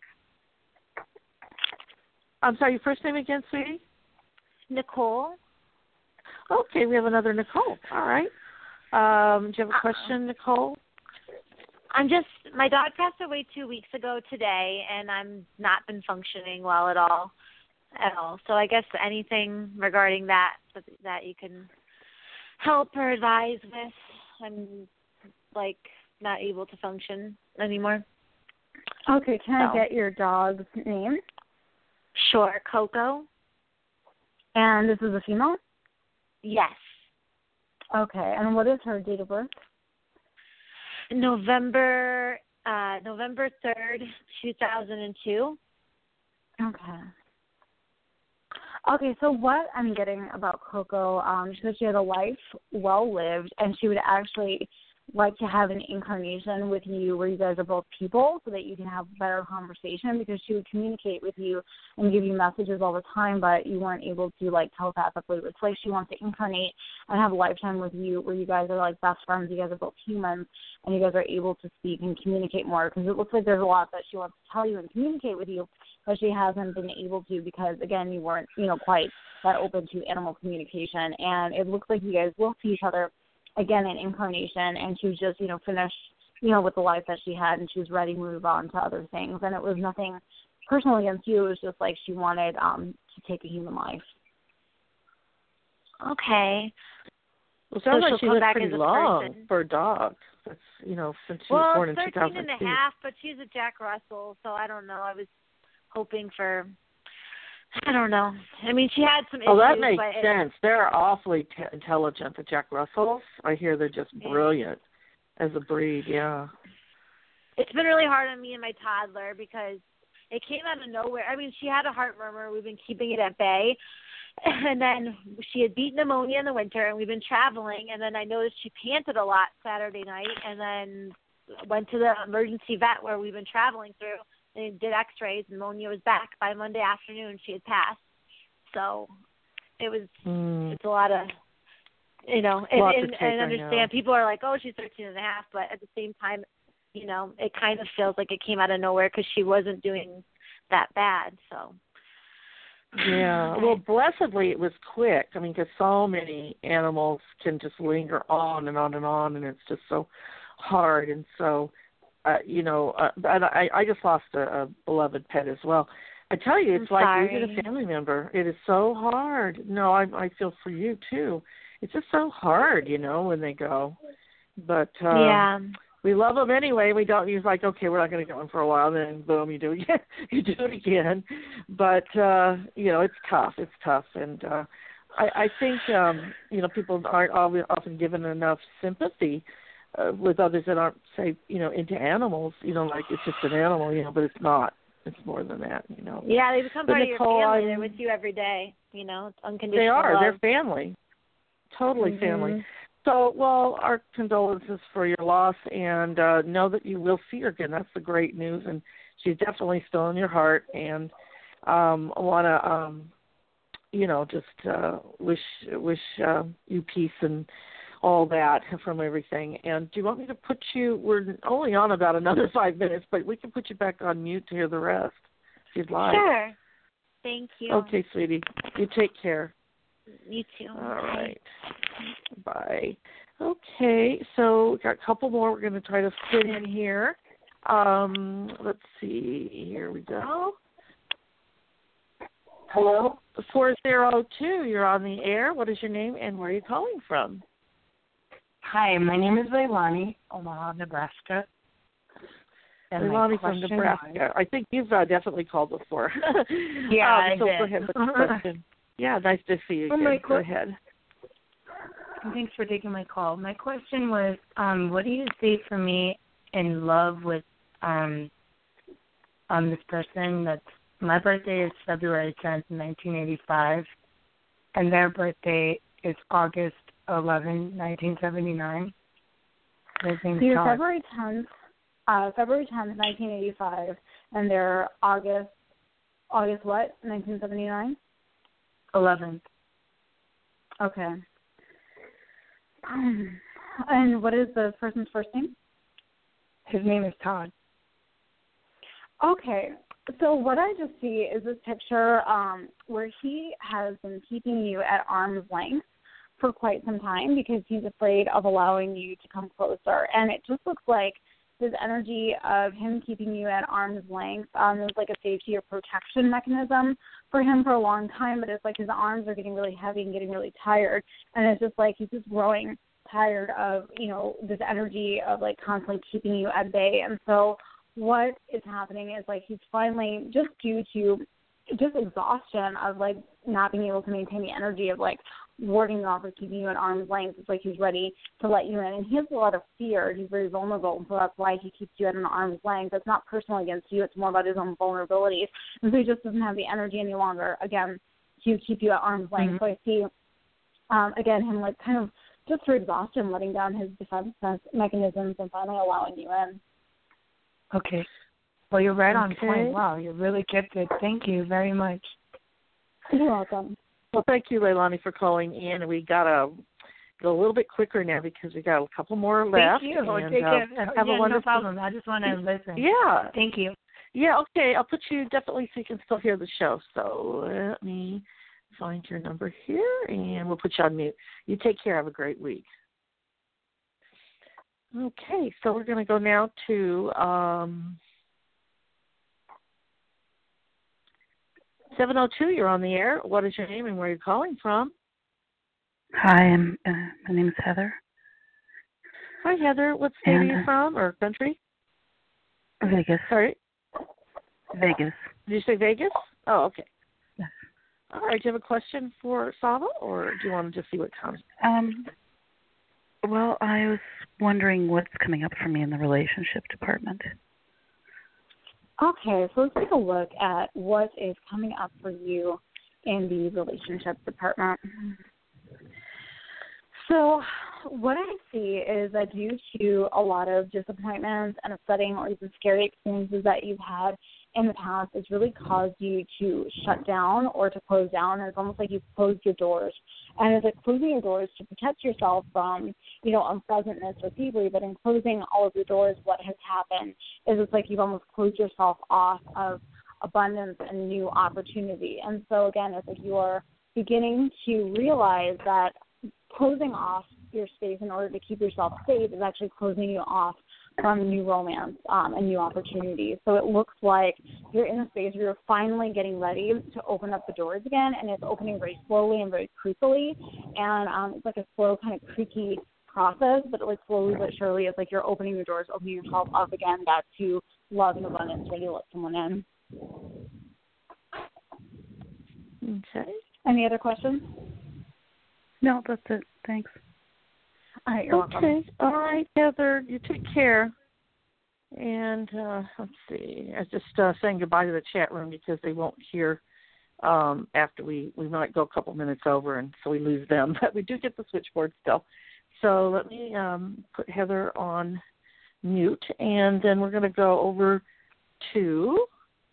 I'm sorry, your first name again, sweetie? Nicole. Okay, we have another Nicole. All right. Do you have a question, Nicole? My dog passed away 2 weeks ago today, and I'm not been functioning well at all. So I guess anything regarding that you can help or advise with. I'm like not able to function anymore. Okay, can I get your dog's name? Sure, Coco. And this is a female? Yes. Okay, and what is her date of birth? November 3rd, 2002. Okay, so what I'm getting about Coco, she said she had a life well lived, and she would actually like to have an incarnation with you where you guys are both people so that you can have better conversation, because she would communicate with you and give you messages all the time, but you weren't able to like telepathically. It's like she wants to incarnate and have a lifetime with you where you guys are like best friends, you guys are both humans, and you guys are able to speak and communicate more, because it looks like there's a lot that she wants to tell you and communicate with you, but she hasn't been able to because, again, you weren't, quite that open to animal communication. And it looks like you guys will see each other again in incarnation, and she was just, finished, with the life that she had, and she was ready to move on to other things. And it was nothing personal against you. It was just like she wanted to take a human life. Okay. Well, it sounds like she lived back pretty as a long person. for a dog. That's, since she was born in 2002. 13 and a half, but she's a Jack Russell, so I don't know. I was hoping for, I don't know. I mean, she had some issues. Oh, that makes sense. They're awfully intelligent, the Jack Russells. I hear they're just brilliant as a breed, yeah. It's been really hard on me and my toddler because it came out of nowhere. I mean, she had a heart murmur. We've been keeping it at bay. And then she had beat pneumonia in the winter, and we've been traveling. And then I noticed she panted a lot Saturday night. And then went to the emergency vet where we've been traveling through, and did X-rays, and Monia was back by Monday afternoon. She had passed, so it was it's a lot of, you know, and understand. People are like, oh, she's 13 and a half, but at the same time, you know, it kind of feels like it came out of nowhere because she wasn't doing that bad. So. Yeah. Well, blessedly, it was quick. I mean, because so many animals can just linger on and on and on, and it's just so hard. And so, you know, and I just lost a beloved pet as well. I tell you, it's like losing a family member. It is so hard. No, I feel for you, too. It's just so hard, you know, when they go. But yeah. We love them anyway. We don't use like, okay, we're not going to go in for a while, then boom, you do it again. You do it again. But, you know, it's tough. It's tough. And I think, you know, people aren't often given enough sympathy with others that aren't, say, you know, into animals. You know, like it's just an animal, you know, but it's not. It's more than that, you know. Yeah, they become part of your family. They're with you every day. You know, it's unconditional They are. love. They're family. Totally family. So, well, our condolences for your loss, and know that you will see her again. That's the great news, and she's definitely still in your heart. And I want to, you know, just wish you peace and all that from everything. And do you want me to put you? We're only on about another 5 minutes, but we can put you back on mute to hear the rest if you'd like. Sure. Thank you. Okay, sweetie. You take care. You too. All right. Bye. Okay, so we've got a couple more we're going to try to fit in here. Let's see. Here we go. Hello? 402, you're on the air. What is your name and where are you calling from? Hi, my name is Leilani, Omaha, Nebraska. Leilani from Nebraska. I think you've definitely called before. Yeah, I so did. Go ahead with the question. Yeah, nice to see you again. Go ahead. Thanks for taking my call. My question was, what do you see for me in love with this person? That's my birthday is February 10th, 1985, and their birthday is August 11, 1979. Their name's So you're Todd. February 10th, 1985, and they're August what? 1979. 11th. Okay. And what is the person's first name? His name is Todd. Okay. So what I just see is this picture where he has been keeping you at arm's length for quite some time because he's afraid of allowing you to come closer. And it just looks like this energy of him keeping you at arm's length is like a safety or protection mechanism for him for a long time, but it's like his arms are getting really heavy and getting really tired, and it's just like he's just growing tired of, you know, this energy of like constantly keeping you at bay. And so what is happening is like he's finally, just due to just exhaustion of like not being able to maintain the energy of like warding you off or keeping you at arm's length. It's like he's ready to let you in. And he has a lot of fear. He's very vulnerable, and so that's why he keeps you at an arm's length. It's not personal against you. It's more about his own vulnerabilities. And so he just doesn't have the energy any longer, again, to keep you at arm's length. So I see, again, him like kind of just through exhaustion letting down his defense mechanisms and finally allowing you in. Okay. Well, you're right on point. Wow, you're really gifted. Thank you very much. You're welcome. Well, thank you, Leilani, for calling in. We got to go a little bit quicker now because we got a couple more left. Thank you. And, have a wonderful. No problem. I just want to listen. Yeah. Thank you. Yeah, okay. I'll put you definitely so you can still hear the show. So let me find your number here, and we'll put you on mute. You take care. Have a great week. Okay, so we're going to go now to 702. You're on the air. What is your name and where are you calling from? Hi, my name is Heather. Hi, Heather. What state are you from or country? Vegas. Sorry? Vegas. Did you say Vegas? Oh, okay. Yes. All right. Do you have a question for Sava, or do you want to just see what comes? Well, I was wondering what's coming up for me in the relationship department. Okay, so let's take a look at what is coming up for you in the relationship department. So what I see is that due to a lot of disappointments and upsetting or even scary experiences that you've had in the past, it's really caused you to shut down or to close down. And it's almost like you've closed your doors. And it's like closing your doors to protect yourself from, unpleasantness or thievery, but in closing all of your doors, what has happened is it's like you've almost closed yourself off of abundance and new opportunity. And so, again, it's like you are beginning to realize that closing off your space in order to keep yourself safe is actually closing you off from new romance and new opportunities. So it looks like you're in a space where you're finally getting ready to open up the doors again, and it's opening very slowly and very creakily, and it's like a slow kind of creaky process, but like slowly but surely it's like you're opening your doors, opening yourself up again back to love and abundance, ready to let someone in. Okay. Any other questions? No, that's it. Thanks. All right, you're welcome. All right, Heather, you take care. And let's see. I was just saying goodbye to the chat room because they won't hear after we might go a couple minutes over, and so we lose them. But we do get the switchboard still. So let me put Heather on mute, and then we're going to go over to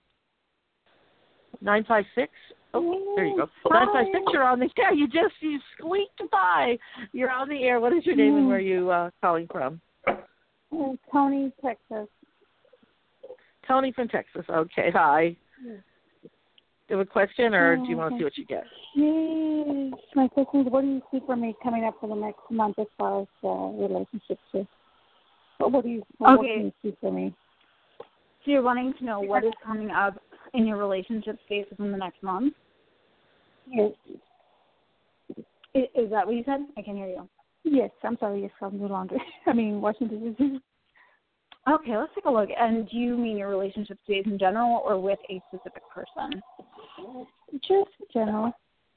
956. Oh, there you go. 956, you're on the air. You squeaked by. You're on the air. What is your name and where are you calling from? Tony, Texas. Tony from Texas. Okay, hi. Do you have a question, or do you want to see what you get? Yes. My question is, what do you see for me coming up for the next month as far as relationships? What do you see for me? So you're wanting to know what is coming up in your relationship space within the next month? Yes. Is that what you said? I can't hear you. Yes, I'm sorry. Yes, I'm no longer. Washington, D.C. Okay, let's take a look. And do you mean your relationship space in general or with a specific person? Just in general.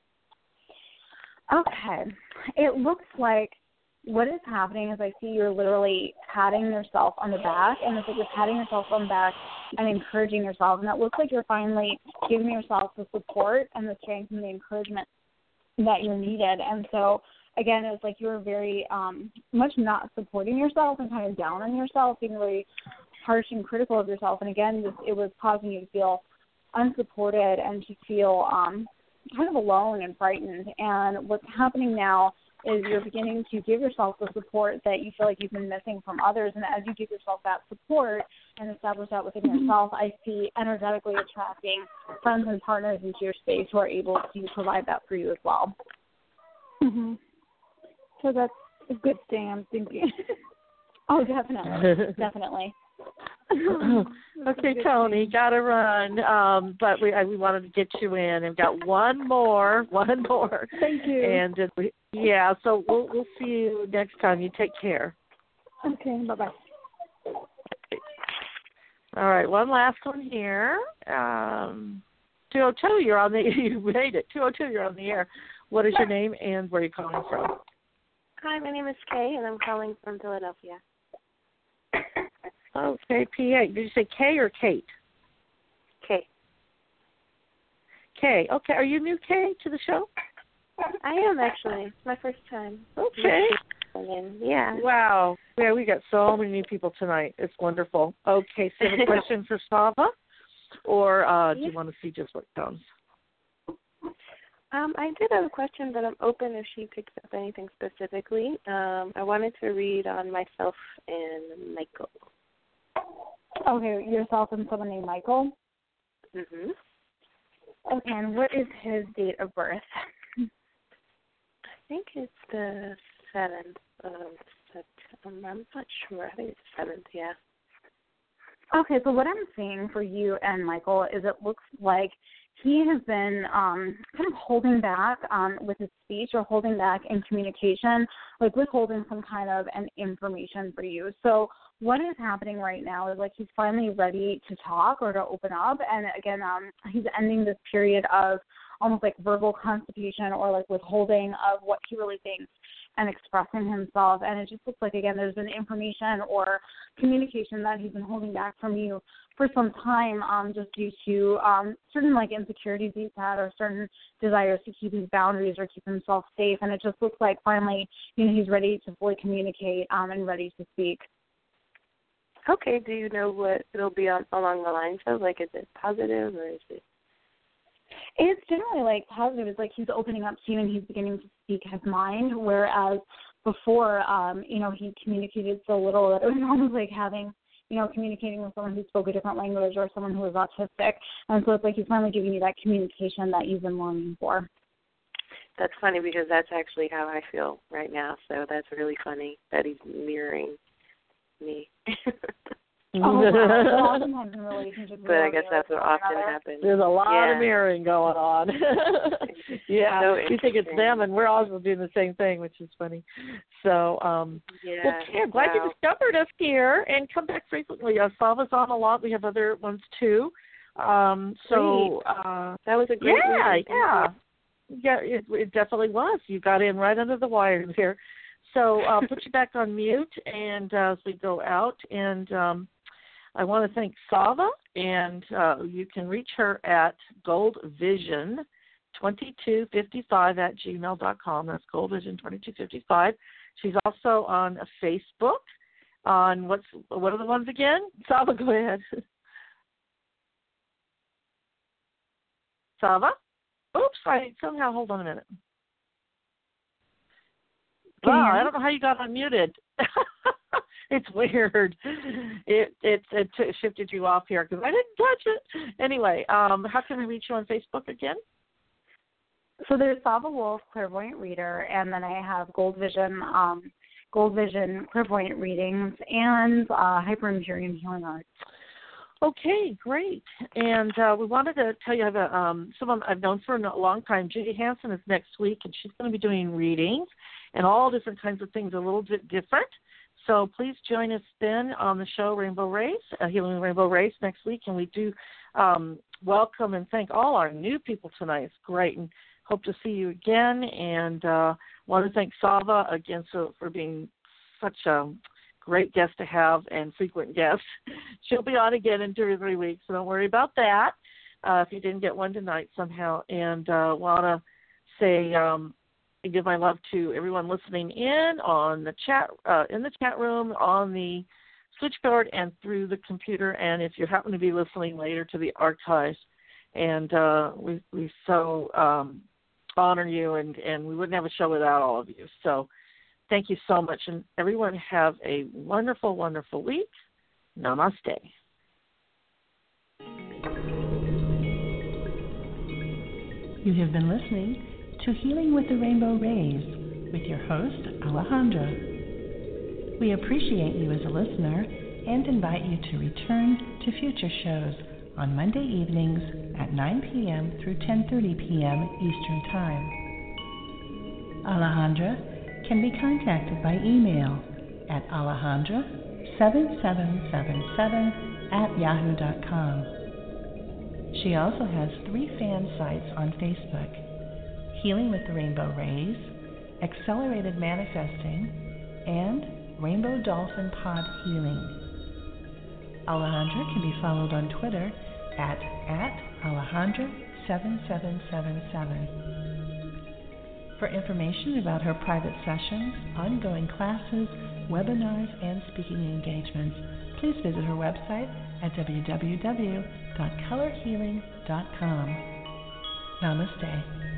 Okay. It looks like what is happening is I see you're literally patting yourself on the back, and it's like you're patting yourself on the back and encouraging yourself. And it looks like you're finally giving yourself the support and the strength and the encouragement that you needed. And so, again, it's like you're very much not supporting yourself and kind of down on yourself, being really harsh and critical of yourself. And, again, it was causing you to feel unsupported and to feel kind of alone and frightened. And what's happening now is you're beginning to give yourself the support that you feel like you've been missing from others. And as you give yourself that support and establish that within yourself, I see energetically attracting friends and partners into your space who are able to provide that for you as well. Mm-hmm. So that's a good thing, I'm thinking. Oh, definitely. Definitely. Okay, Tony, got to run. But we wanted to get you in, and got one more. Thank you. And so we'll see you next time. You take care. Okay, bye-bye. Okay. All right, one last one here. 202, you're on the. You made it. 202, you're on the air. What is your name and where are you calling from? Hi, my name is Kay, and I'm calling from Philadelphia. Okay, PA. Did you say Kay or Kate? Kay. Kay. Okay, are you new, Kay, to the show? I am, actually. It's my first time. Okay. Yeah. Wow. Yeah, we got so many new people tonight. It's wonderful. Okay, so you have a question for Sava? Or do you want to see just what comes? I did have a question, but I'm open if she picks up anything specifically. I wanted to read on myself and Michael. Okay, yourself and someone named Michael? Mm-hmm. Okay, and what is his date of birth? I think it's the 7th of September. I'm not sure. I think it's 7th, yeah. Okay, so what I'm seeing for you and Michael is it looks like he has been kind of holding back with his speech or holding back in communication, like withholding some kind of an information for you. So what is happening right now is like he's finally ready to talk or to open up. And again, he's ending this period of almost like verbal constipation or like withholding of what he really thinks and expressing himself. And it just looks like, again, there's been information or communication that he's been holding back from you for some time, just due to certain like insecurities he's had or certain desires to keep his boundaries or keep himself safe. And it just looks like finally, he's ready to fully communicate and ready to speak. Okay. Do you know what it'll be along the lines of? Like, is it positive or is it? It's generally like positive. It's like he's opening up to you and he's beginning to speak his mind, whereas before, he communicated so little that it was almost like having, communicating with someone who spoke a different language or someone who was autistic. And so it's like he's finally giving you that communication that you've been longing for. That's funny because that's actually how I feel right now. So that's really funny that he's mirroring me. Well, sometimes in relationships, but I guess that's what often happens. There's a lot of mirroring going on. Yeah, so we think it's them, and we're also doing the same thing, which is funny. So, well, Kim, glad you discovered us here, and come back frequently. Salva's on a lot. We have other ones too. That was a great reading. Yeah, it definitely was. You got in right under the wire here. So I'll put you back on mute, and as we go out, and I want to thank Sava, and you can reach her at goldvision2255@gmail.com. That's goldvision2255. She's also on Facebook. On what are the ones again? Sava, go ahead. Sava? Oops, hold on a minute. Wow, I don't know how you got unmuted. It's weird. It shifted you off here because I didn't touch it. Anyway, how can we reach you on Facebook again? So there's Sava Wolf, Clairvoyant Reader, and then I have Gold Vision Clairvoyant Readings, and Hyper-Empyrean Healing Arts. Okay, great. And we wanted to tell you, I have someone I've known for a long time. Judy Hansen is next week, and she's going to be doing readings and all different kinds of things, a little bit different. So please join us then on the show Rainbow Rays, Healing Rainbow Rays next week. And we do welcome and thank all our new people tonight. It's great, and hope to see you again. And want to thank Sava again for being such a great guest to have and frequent guest. She'll be on again in 2 or 3 weeks, so don't worry about that if you didn't get one tonight somehow. And want to say give my love to everyone listening in on the chat, in the chat room, on the switchboard, and through the computer. And if you happen to be listening later to the archives, and we so honor you, and we wouldn't have a show without all of you. So thank you so much, and everyone have a wonderful, wonderful week. Namaste. You have been listening to Healing with the Rainbow Rays with your host, Alejandra. We appreciate you as a listener and invite you to return to future shows on Monday evenings at 9 p.m. through 10:30 p.m. Eastern Time. Alejandra can be contacted by email at alejandra7777@yahoo.com. She also has 3 fan sites on Facebook: Healing with the Rainbow Rays, Accelerated Manifesting, and Rainbow Dolphin Pod Healing. Alejandra can be followed on Twitter at Alejandra7777. For information about her private sessions, ongoing classes, webinars, and speaking engagements, please visit her website at www.colorhealing.com. Namaste.